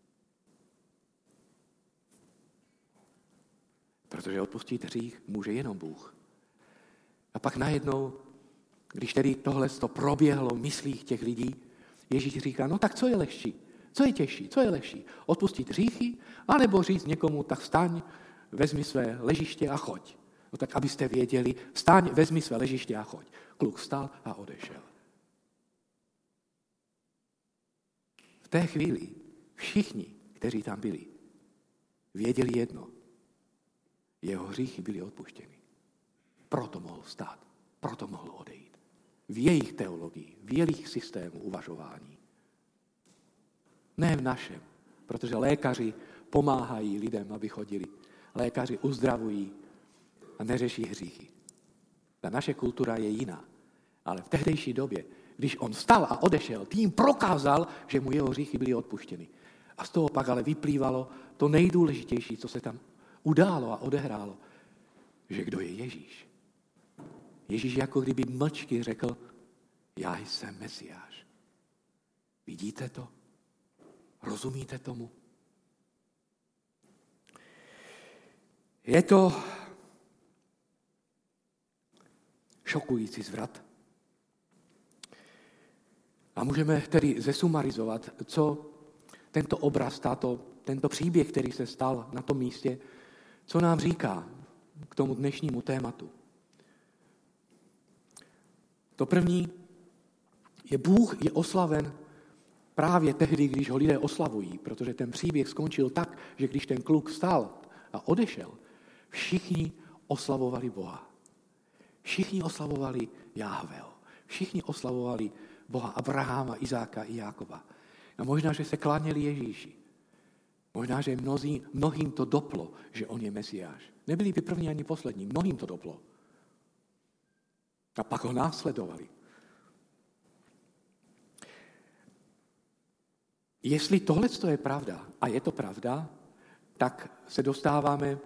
A: Protože odpustit hřích může jenom Bůh. A pak najednou, když tedy tohle proběhlo v myslích těch lidí, Ježíš říká, no tak co je lehčí? Co je těžší? Co je lehčí? Odpustit hříchy? A nebo říct někomu, tak vstaň, vezmi své ležiště a choď. No tak abyste věděli, vstaň, vezmi své ležiště a choď. Kluk vstal a odešel. V té chvíli všichni, kteří tam byli, věděli jedno. Jeho hříchy byly odpuštěny. Proto mohl vstát, proto mohl odejít. V jejich teologii, v jejich systému uvažování. Ne v našem, protože lékaři pomáhají lidem, aby chodili. Lékaři uzdravují a neřeší hříchy. Ta naše kultura je jiná. Ale v tehdejší době, když on vstal a odešel, tím prokázal, že mu jeho hříchy byly odpuštěny. A z toho pak ale vyplývalo to nejdůležitější, co se tam událo a odehrálo, že kdo je Ježíš. Ježíš jako kdyby mlčky řekl, já jsem Mesiáš. Vidíte to? Rozumíte tomu? Je to šokující zvrat. A můžeme tedy zesumarizovat, co tento obraz, tento příběh, který se stal na tom místě, co nám říká k tomu dnešnímu tématu. To první je, Bůh je oslaven právě tehdy, když ho lidé oslavují, protože ten příběh skončil tak, že když ten kluk vstal a odešel, všichni oslavovali Boha. Všichni oslavovali Jahveho. Všichni oslavovali Boha Abraháma, Izáka i Jákoba. A možná, že se kláněli Ježíši. Možná, že mnohým to doplo, že on je Mesiáš. Nebyli by první ani poslední, mnohým to doplo. A pak ho následovali. Jestli tohle je pravda, a je to pravda, tak se dostáváme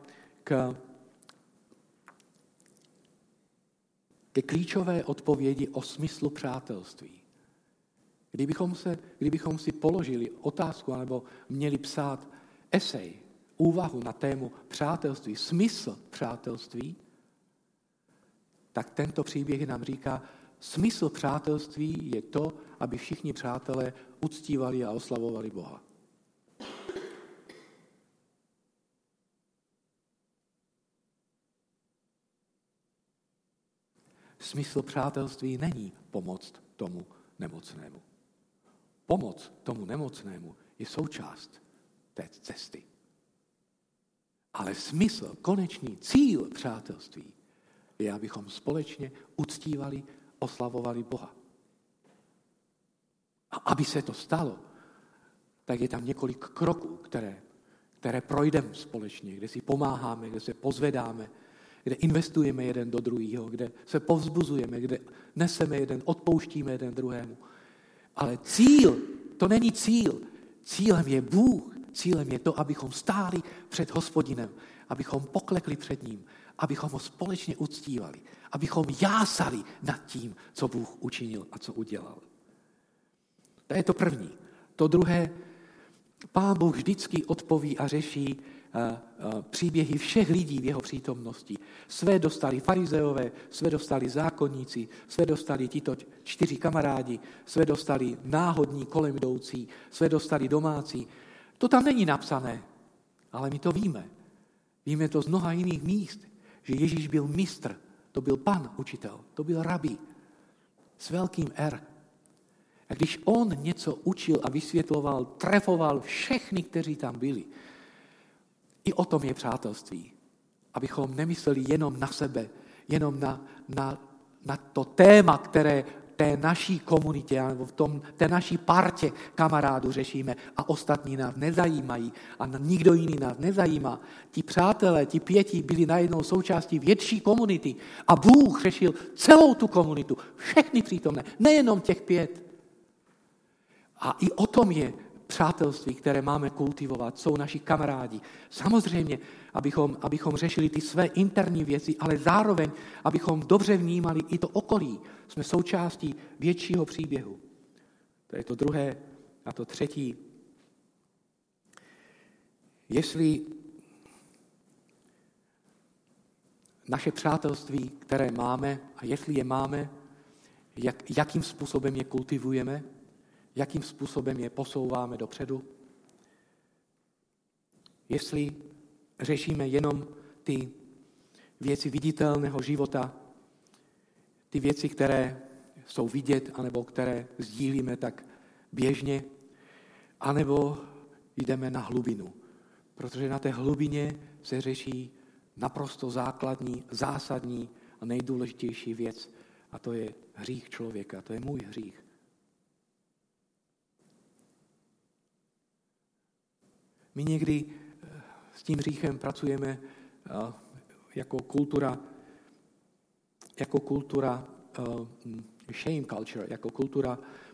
A: ke klíčové odpovědi o smyslu přátelství. Kdybychom si položili otázku, nebo měli psát esej, úvahu na tému přátelství, smysl přátelství, tak tento příběh nám říká,
D: Smysl přátelství je to, aby všichni přátelé uctívali a oslavovali Boha. Smysl přátelství není pomoct tomu nemocnému. Pomoc tomu nemocnému je součást té cesty. Ale smysl, konečný cíl přátelství je, abychom společně uctívali, oslavovali Boha. A aby se to stalo, tak je tam několik kroků, které projdeme společně, kde si pomáháme, kde se pozvedáme, kde investujeme jeden do druhého, kde se povzbuzujeme, kde neseme jeden, odpouštíme jeden druhému. Ale cíl, to není cíl. Cílem je Bůh. Cílem je to, abychom stáli před Hospodinem, abychom poklekli před ním, abychom ho společně uctívali, abychom jásali nad tím, co Bůh učinil a co udělal. To je to první. To druhé, Pán Bůh vždycky odpoví a řeší příběhy všech lidí v jeho přítomnosti. Své dostali farizeové, své dostali zákonníci, své dostali tito 4 kamarádi, své dostali náhodní kolem jdoucí, své dostali domácí. To tam není napsané, ale my to víme. Víme to z mnoha jiných míst, že Ježíš byl mistr, to byl pan učitel, to byl rabí s velkým R. A když on něco učil a vysvětloval, trefoval všechny, kteří tam byli. I o tom je přátelství. Abychom nemysleli jenom na sebe, jenom na to téma, které té naší komunitě nebo té naší partě kamarádů řešíme a ostatní nás nezajímají a nikdo jiný nás nezajímá. Ti přátelé, ti 5 byli najednou součástí větší komunity a Bůh řešil celou tu komunitu, všechny přítomné, nejenom těch 5. A i o tom je přátelství, které máme kultivovat, jsou naši kamarádi. Samozřejmě, abychom řešili ty své interní věci, ale zároveň, abychom dobře vnímali i to okolí. Jsme součástí většího příběhu. To je to druhé a to třetí. Jestli naše přátelství, které máme, a jestli je máme, jakým způsobem je kultivujeme, jakým způsobem je posouváme dopředu. Jestli řešíme jenom ty věci viditelného života, ty věci, které jsou vidět, anebo které sdílíme tak běžně, anebo jdeme na hlubinu. Protože na té hlubině se řeší naprosto základní, zásadní a nejdůležitější věc, a to je hřích člověka, to je můj hřích. My někdy s tím hříchem pracujeme jako kultura shame culture, jako kultura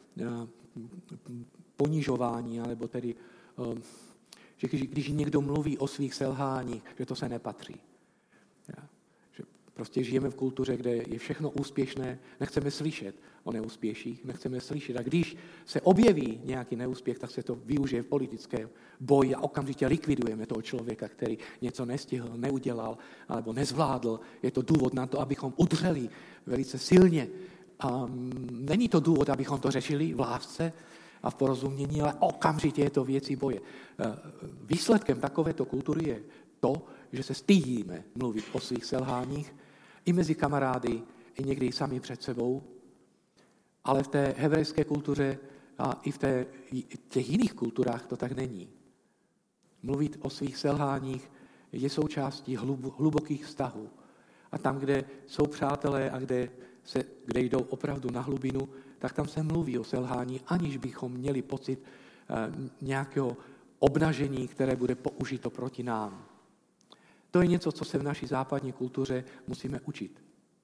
D: ponižování, alebo tedy, že když někdo mluví o svých selháních, že to se nepatří. Že prostě žijeme v kultuře, kde je všechno úspěšné, nechceme slyšet o neúspěších, nechceme slyšet. A když se objeví nějaký neúspěch, tak se to využije v politickém boji a okamžitě likvidujeme toho člověka, který něco nestihl, neudělal alebo nezvládl. Je to důvod na to, abychom udřeli velice silně. A není to důvod, abychom to řešili v lásce a v porozumění, ale okamžitě je to věcí boje. Výsledkem takovéto kultury je to, že se stydíme mluvit o svých selháních i mezi kamarády, i někdy sami před sebou, ale v té hebrejské kultuře a i v těch jiných kulturách to tak není. Mluvit o svých selháních je součástí hlubokých vztahů. A tam, kde jsou přátelé a kde jdou opravdu na hlubinu, tak tam se mluví o selhání, aniž bychom měli pocit nějakého obnažení, které bude použito proti nám. To je něco, co se v naší západní kultuře musíme učit.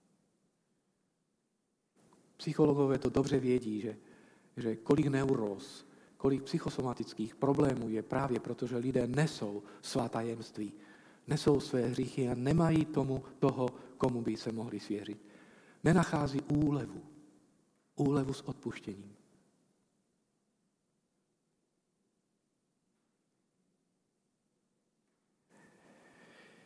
D: Psychologové to dobře vědí, že kolik neuróz, kolik psychosomatických problémů je právě proto, že lidé nesou svá tajemství, nesou své hříchy a nemají toho, komu by se mohli svěřit. Nenachází úlevu s odpuštěním.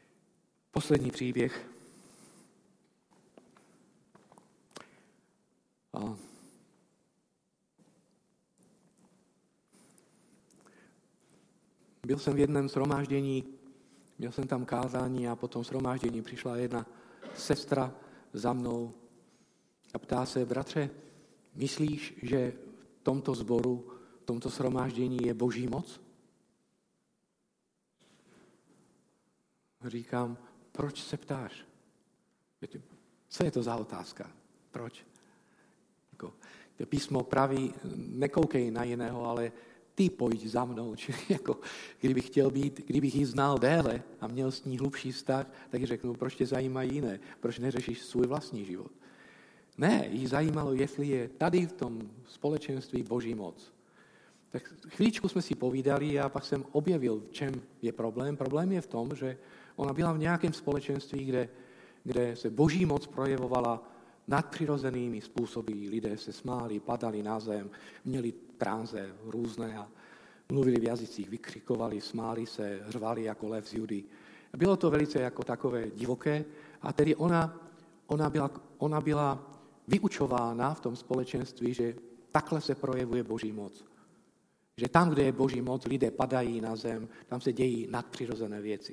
D: Poslední příběh. Byl jsem v jednom shromáždění, měl jsem tam kázání a potom shromáždění přišla jedna sestra za mnou a ptá se: bratře, myslíš, že v tomto sboru, v tomto shromáždění je Boží moc? Říkám: proč se ptáš? Víte, co je to za otázka? Proč? To písmo praví, nekoukej na jiného, ale ty pojď za mnou. Čili jako, kdybych ji znal déle a měl s ní hlubší vztah, tak ji řeknu: proč tě zajímají jiné? Proč neřešíš svůj vlastní život? Ne, jí zajímalo, jestli je tady v tom společenství Boží moc. Tak chvíličku jsme si povídali a pak jsem objevil, v čem je problém. Problém je v tom, že ona byla v nějakém společenství, kde se Boží moc projevovala nadpřirozenými způsoby. Lidé se smáli, padali na zem, měli tranze různé a mluvili v jazycích, vykřikovali, smáli se, řvali jako lev z Judy. Bylo to velice jako takové divoké a tedy ona byla vyučována v tom společenství, že takhle se projevuje Boží moc. Že tam, kde je Boží moc, lidé padají na zem, tam se dějí nadpřirozené věci.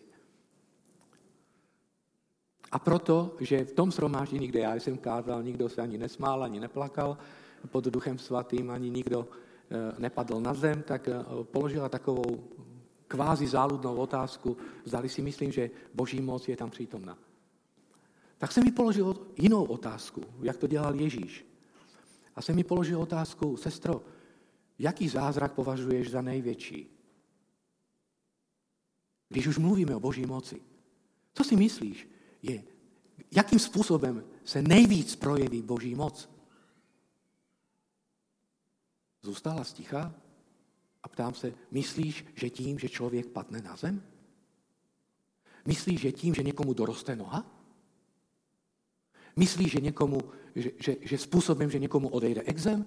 D: A proto, že v tom shromáždění, kde já jsem kázal, nikdo se ani nesmál, ani neplakal pod Duchem Svatým, ani nikdo nepadl na zem, tak položila takovou kvázi záludnou otázku, zdali si myslím, že Boží moc je tam přítomná. Tak jsem mi položil jinou otázku, jak to dělal Ježíš. A jsem mi položil otázku: sestro, jaký zázrak považuješ za největší? Když už mluvíme o Boží moci, co si myslíš, jakým způsobem se nejvíc projeví Boží moc? Zůstala sticha a ptám se: myslíš, že tím, že člověk padne na zem? Myslíš, že tím, že někomu doroste noha? Myslíš, že způsobem, že někomu odejde ekzem?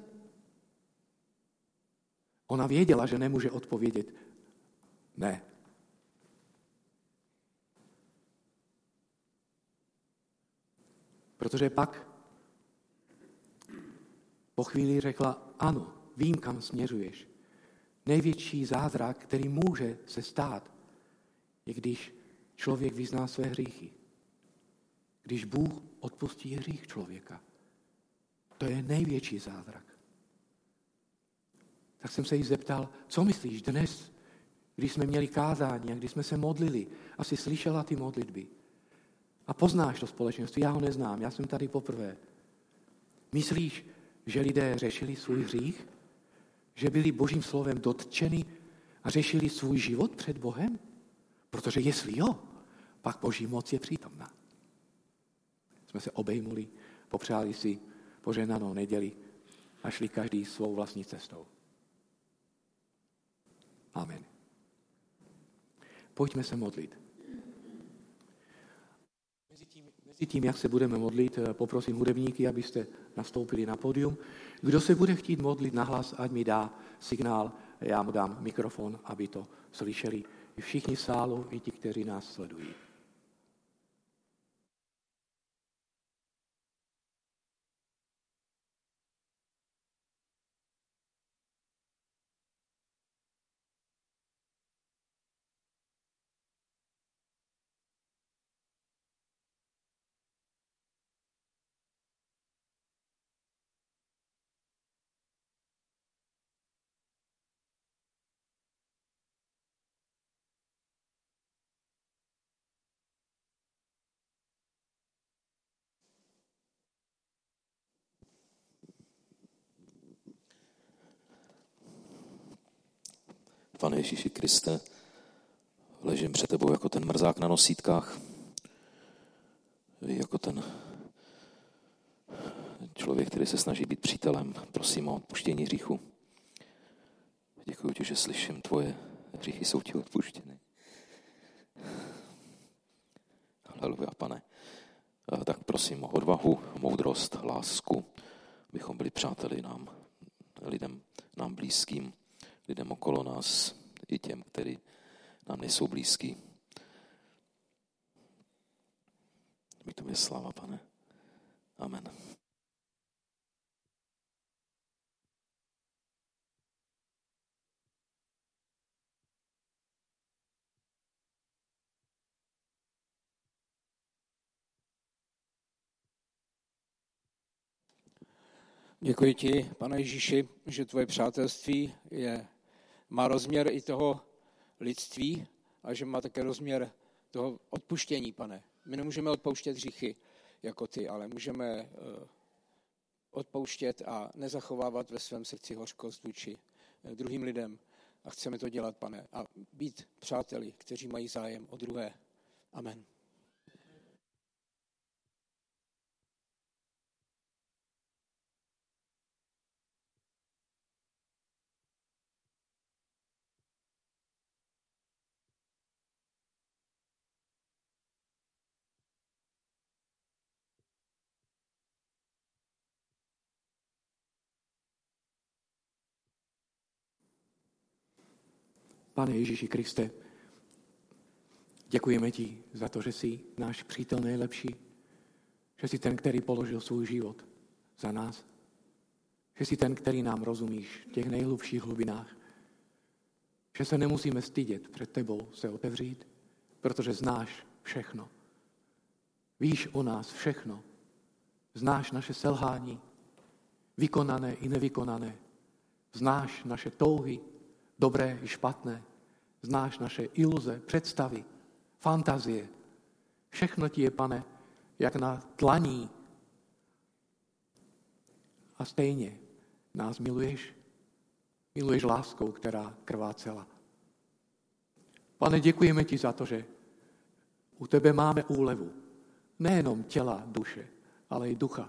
D: Ona věděla, že nemůže odpovědět ne. Protože pak po chvíli řekla: ano, vím, kam směřuješ. Největší zázrak, který může se stát, je když člověk vyzná své hříchy. Když Bůh odpustí hřích člověka. To je největší zázrak. Tak jsem se jí zeptal: co myslíš dnes, když jsme měli kázání a když jsme se modlili, asi slyšela ty modlitby. A poznáš to společenství, já ho neznám, já jsem tady poprvé. Myslíš, že lidé řešili svůj hřích? Že byli Božím slovem dotčeni a řešili svůj život před Bohem? Protože jestli jo, pak Boží moc je přítomná. Jsme se obejmuli, popřáli si požehnanou neděli a šli každý svou vlastní cestou. Amen. Pojďme se modlit. Mezi tím, jak se budeme modlit, poprosím hudebníky, abyste nastoupili na pódium. Kdo se bude chtít modlit nahlas, ať mi dá signál, já mu dám mikrofon, aby to slyšeli všichni v sálu, i ti, kteří nás sledují.
E: Pane Ježíši Kriste, ležím před tebou jako ten mrzák na nosítkách, jako ten člověk, který se snaží být přítelem. Prosím o odpuštění hříchu. Děkuji ti, že slyším tvoje hříchy, jsou ti odpuštěny. Haleluja, Pane. Tak prosím o odvahu, moudrost, lásku, abychom byli přáteli lidem nám blízkým, lidem okolo nás i těm, kteří nám nejsou blízký. Mi to je sláva, Pane. Amen.
F: Děkuji ti, Pane Ježíši, že tvoje přátelství má rozměr i toho lidství a že má také rozměr toho odpuštění, Pane. My nemůžeme odpouštět hříchy jako ty, ale můžeme odpouštět a nezachovávat ve svém srdci hořkost vůči druhým lidem. A chceme to dělat, Pane, a být přáteli, kteří mají zájem o druhé. Amen.
D: Pane Ježíši Kriste, děkujeme ti za to, že jsi náš přítel nejlepší, že jsi ten, který položil svůj život za nás, že jsi ten, který nám rozumíš v těch nejhlubších hlubinách, že se nemusíme stydět před tebou se otevřít, protože znáš všechno. Víš o nás všechno. Znáš naše selhání, vykonané i nevykonané. Znáš naše touhy, dobré i špatné. Znáš naše iluze, představy, fantazie. Všechno ti je, Pane, jak na dlaní. A stejně nás miluješ. Miluješ láskou, která krvácela. Pane, děkujeme ti za to, že u tebe máme úlevu. Nejenom těla, duše, ale i ducha.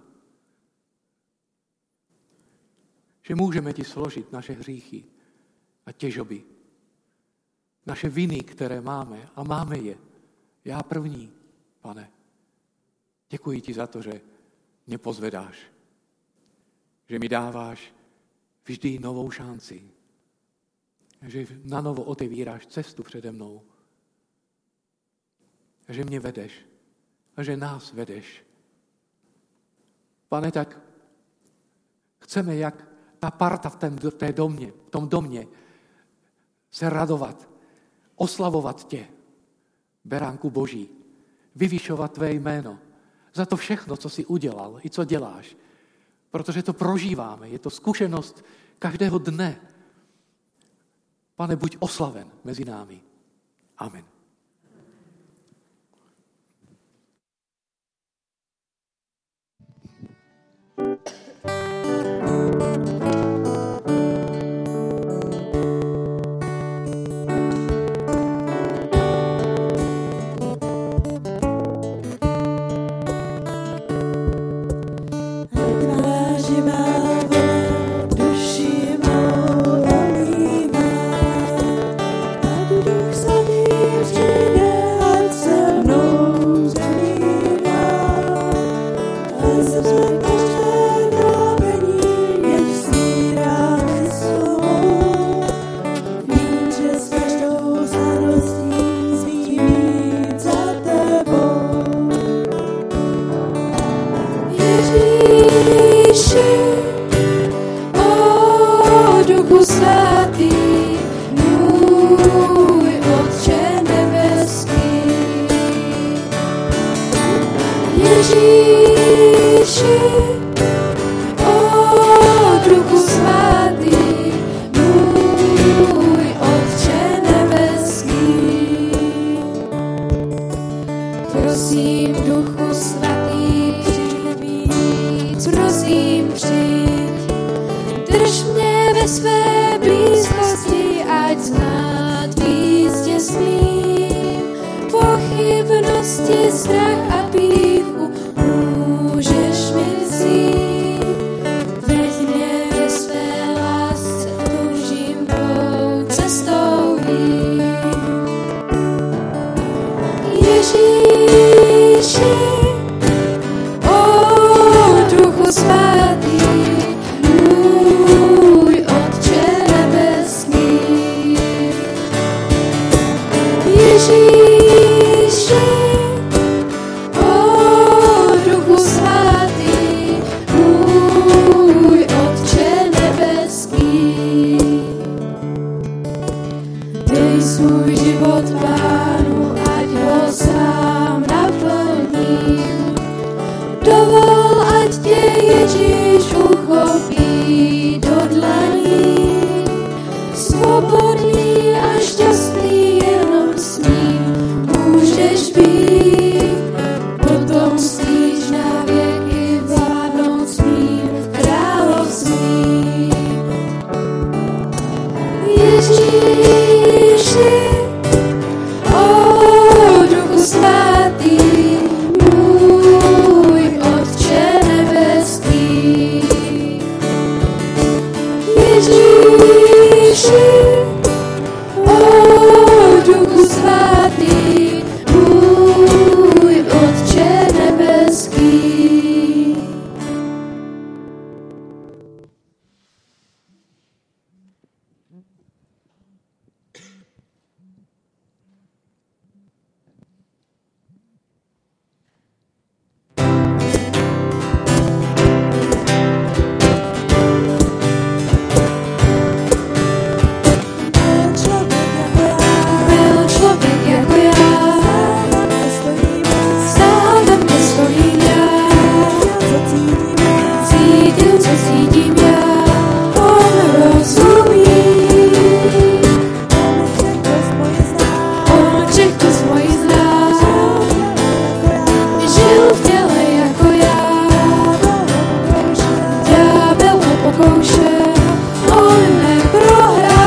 D: Že můžeme ti složit naše hříchy a těžoby. Naše viny, které máme, a máme je. Já první, Pane. Děkuji ti za to, že mě pozvedáš. Že mi dáváš vždy novou šanci. Že na novo otevíráš cestu přede mnou. A že mě vedeš. A že nás vedeš. Pane, tak chceme, jak ta parta v tom domě, se radovat, oslavovat tě, beránku Boží, vyvyšovat tvé jméno za to všechno, co jsi udělal i co děláš. Protože to prožíváme, je to zkušenost každého dne. Pane, buď oslaven mezi námi. Amen.
C: Dovol, ať tě Ježíš uchopí. uchopí do dlaní. Svobodný a šťastný jenom s ním můžeš být. Potom stíš na věky vládnout s ním v království. Ježíši, o Duchu svatý, můj Otče nebeský. Ježíši, o Duchu svatý, můj Otče nebeský. Byl člověk jako já, stál tam, kde stojím já, cítil, co cítím já, on rozumí, on všechno z mojí zná, žil v těle jako já, ďábel ho pokoušel, on neprohrál.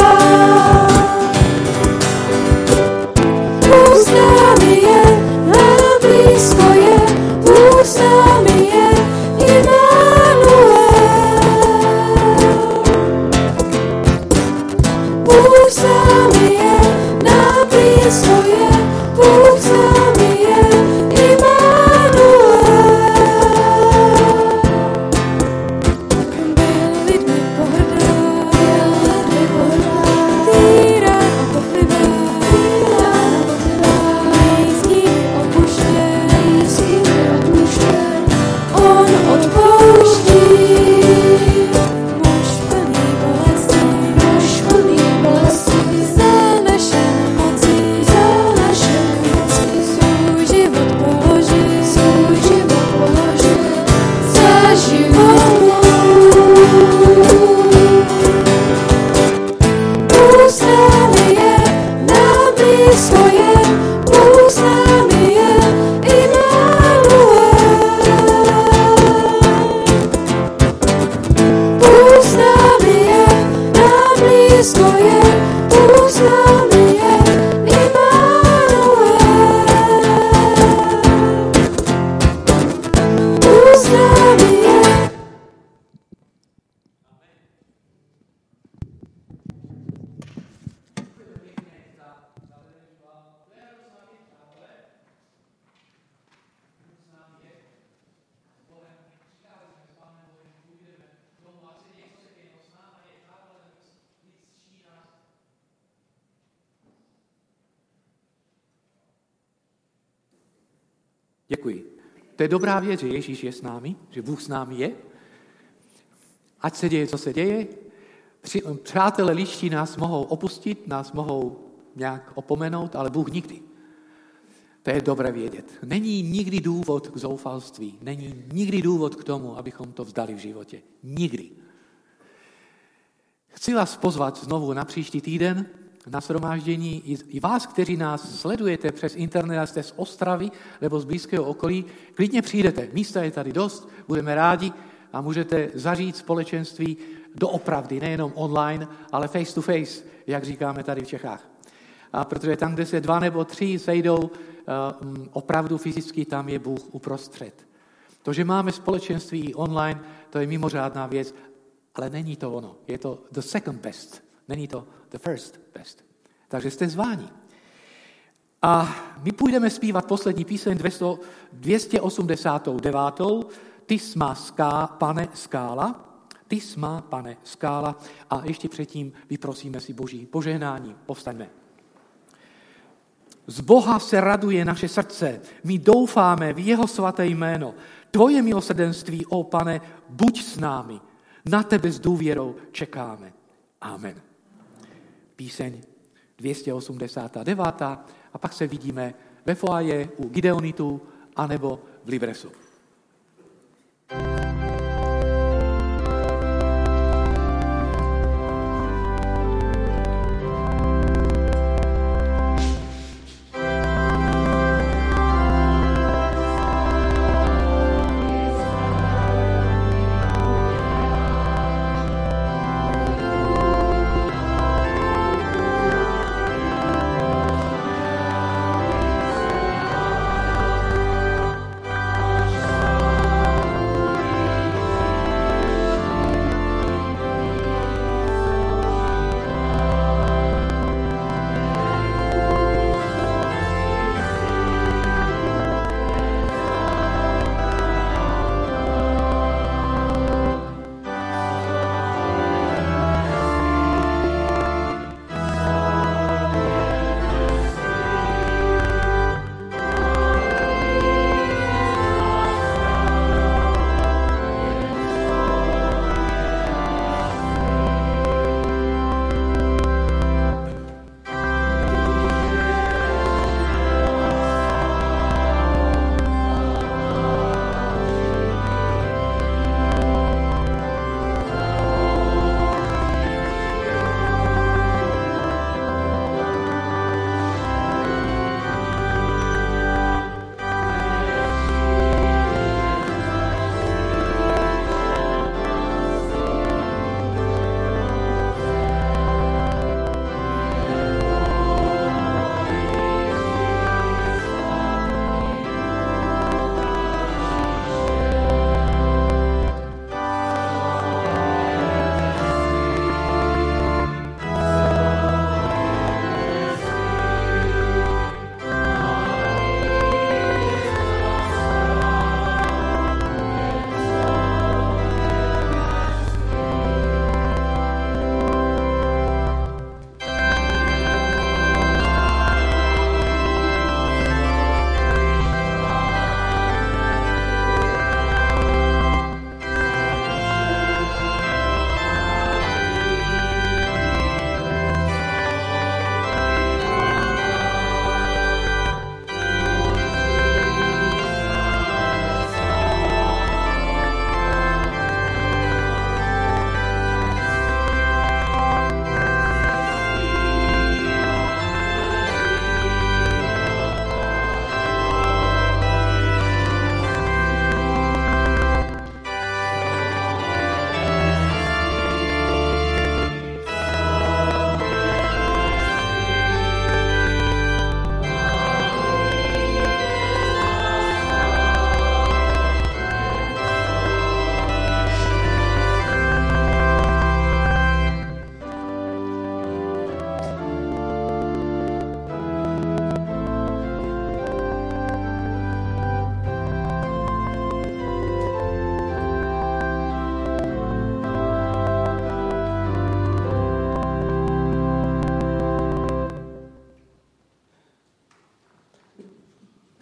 C: Bůh s námi je, nám blízko je, Bůh s námi je, Immanuel. Bůh s námi je, nám blízko je, Bůh s námi je, Immanuel. Byl lidmi pohrdá, týrán a poklidá, jízdními opuštěn, on odpouští. Muž plný bolesti, za naše nemoci, svůj život položil, za život můj. Bůh s námi je, nám blízko je, Bůh s námi je, Immanuel. Bůh s námi je, nám blízko je, Bůh s námi je, Immanuel. Bůh s námi je.
D: Děkuji. To je dobrá věc, že Ježíš je s námi, že Bůh s námi je. Ať se děje, co se děje. Přátelé liští nás mohou opustit, nás mohou nějak opomenout, ale Bůh nikdy. To je dobré vědět. Není nikdy důvod k zoufalství. Není nikdy důvod k tomu, abychom to vzdali v životě. Nikdy. Chci vás pozvat znovu na příští týden na shromáždění. I vás, kteří nás sledujete přes internet a jste z Ostravy nebo z blízkého okolí, klidně přijdete. Místa je tady dost, budeme rádi a můžete zažít společenství doopravdy, nejenom online, ale face to face, jak říkáme tady v Čechách. A protože tam, kde se 2 nebo 3 sejdou opravdu fyzicky, tam je Bůh uprostřed. To, že máme společenství online, to je mimořádná věc, ale není to ono. Je to the second best. Není to the first best. Takže jste zváni. A my půjdeme zpívat poslední píseň 289. Ty jsme pane skála. Ty jsme, pane skála. A ještě předtím vyprosíme si Boží požehnání. Povstaňme. Z Boha se raduje naše srdce. My doufáme v jeho svaté jméno. Tvoje milosrdenství, ó Pane, buď s námi. Na tebe s důvěrou čekáme. Amen. Píseň 289. A pak se vidíme ve foaje u Gideonitů anebo v Libresu.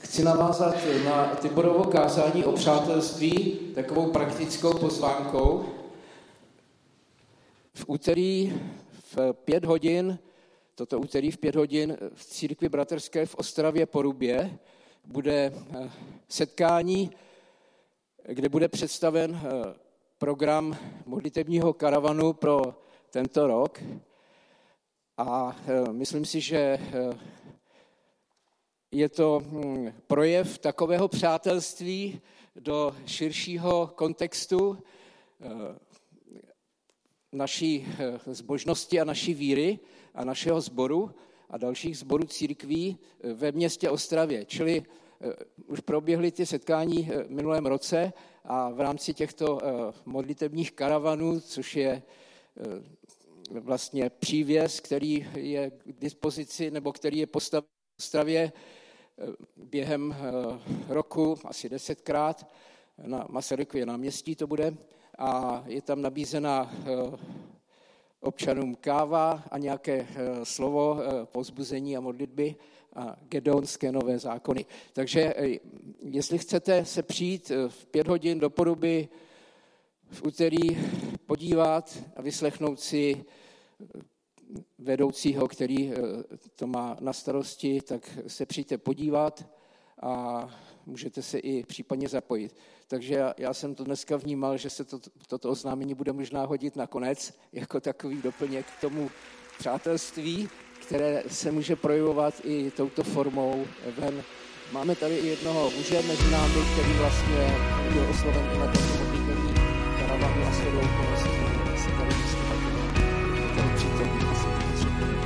F: chci navázat na Tiborovo kázání o přátelství takovou praktickou pozvánkou. V úterý v 5 hodin, toto úterý v 5 hodin v církvi bratrské v Ostravě Porubě bude setkání, kde bude představen program modlitebního karavanu pro tento rok. A myslím si, že je to projev takového přátelství do širšího kontextu naší zbožnosti a naší víry a našeho sboru a dalších sborů církví ve městě Ostravě. Čili už proběhly ty setkání v minulém roce a v rámci těchto modlitebních karavanů, což je vlastně přívěs, který je k dispozici nebo který je postaven v Ostravě během roku asi 10krát na Masarykově náměstí to bude a je tam nabízena občanům káva a nějaké slovo povzbuzení a modlitby a Gedeonské nové zákony. Takže jestli chcete se přijít v 5 hodin do Poruby v úterý podívat a vyslechnout si vedoucího, který to má na starosti, tak se přijďte podívat a můžete se i případně zapojit. Takže já jsem to dneska vnímal, že se toto oznámení bude možná hodit nakonec jako takový doplněk k tomu přátelství, které se může projevovat i touto formou ven. Máme tady i jednoho muže mezi námi, který vlastně byl osloven na tomto modlitební karavanu a shodou okolností se tady tady přítomný asi potřebuje.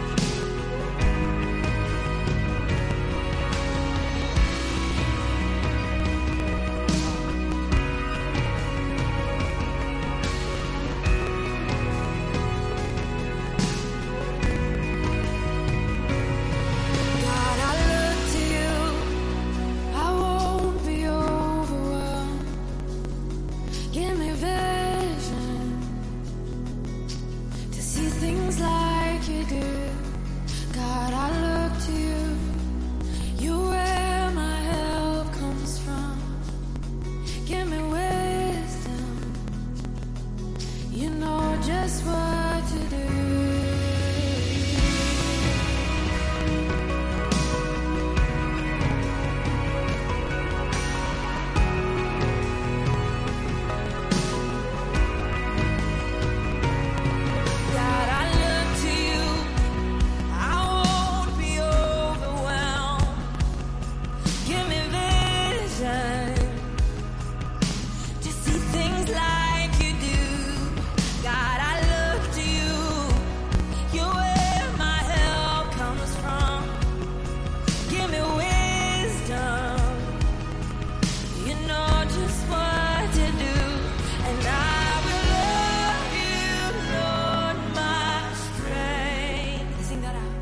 C: Sing that out.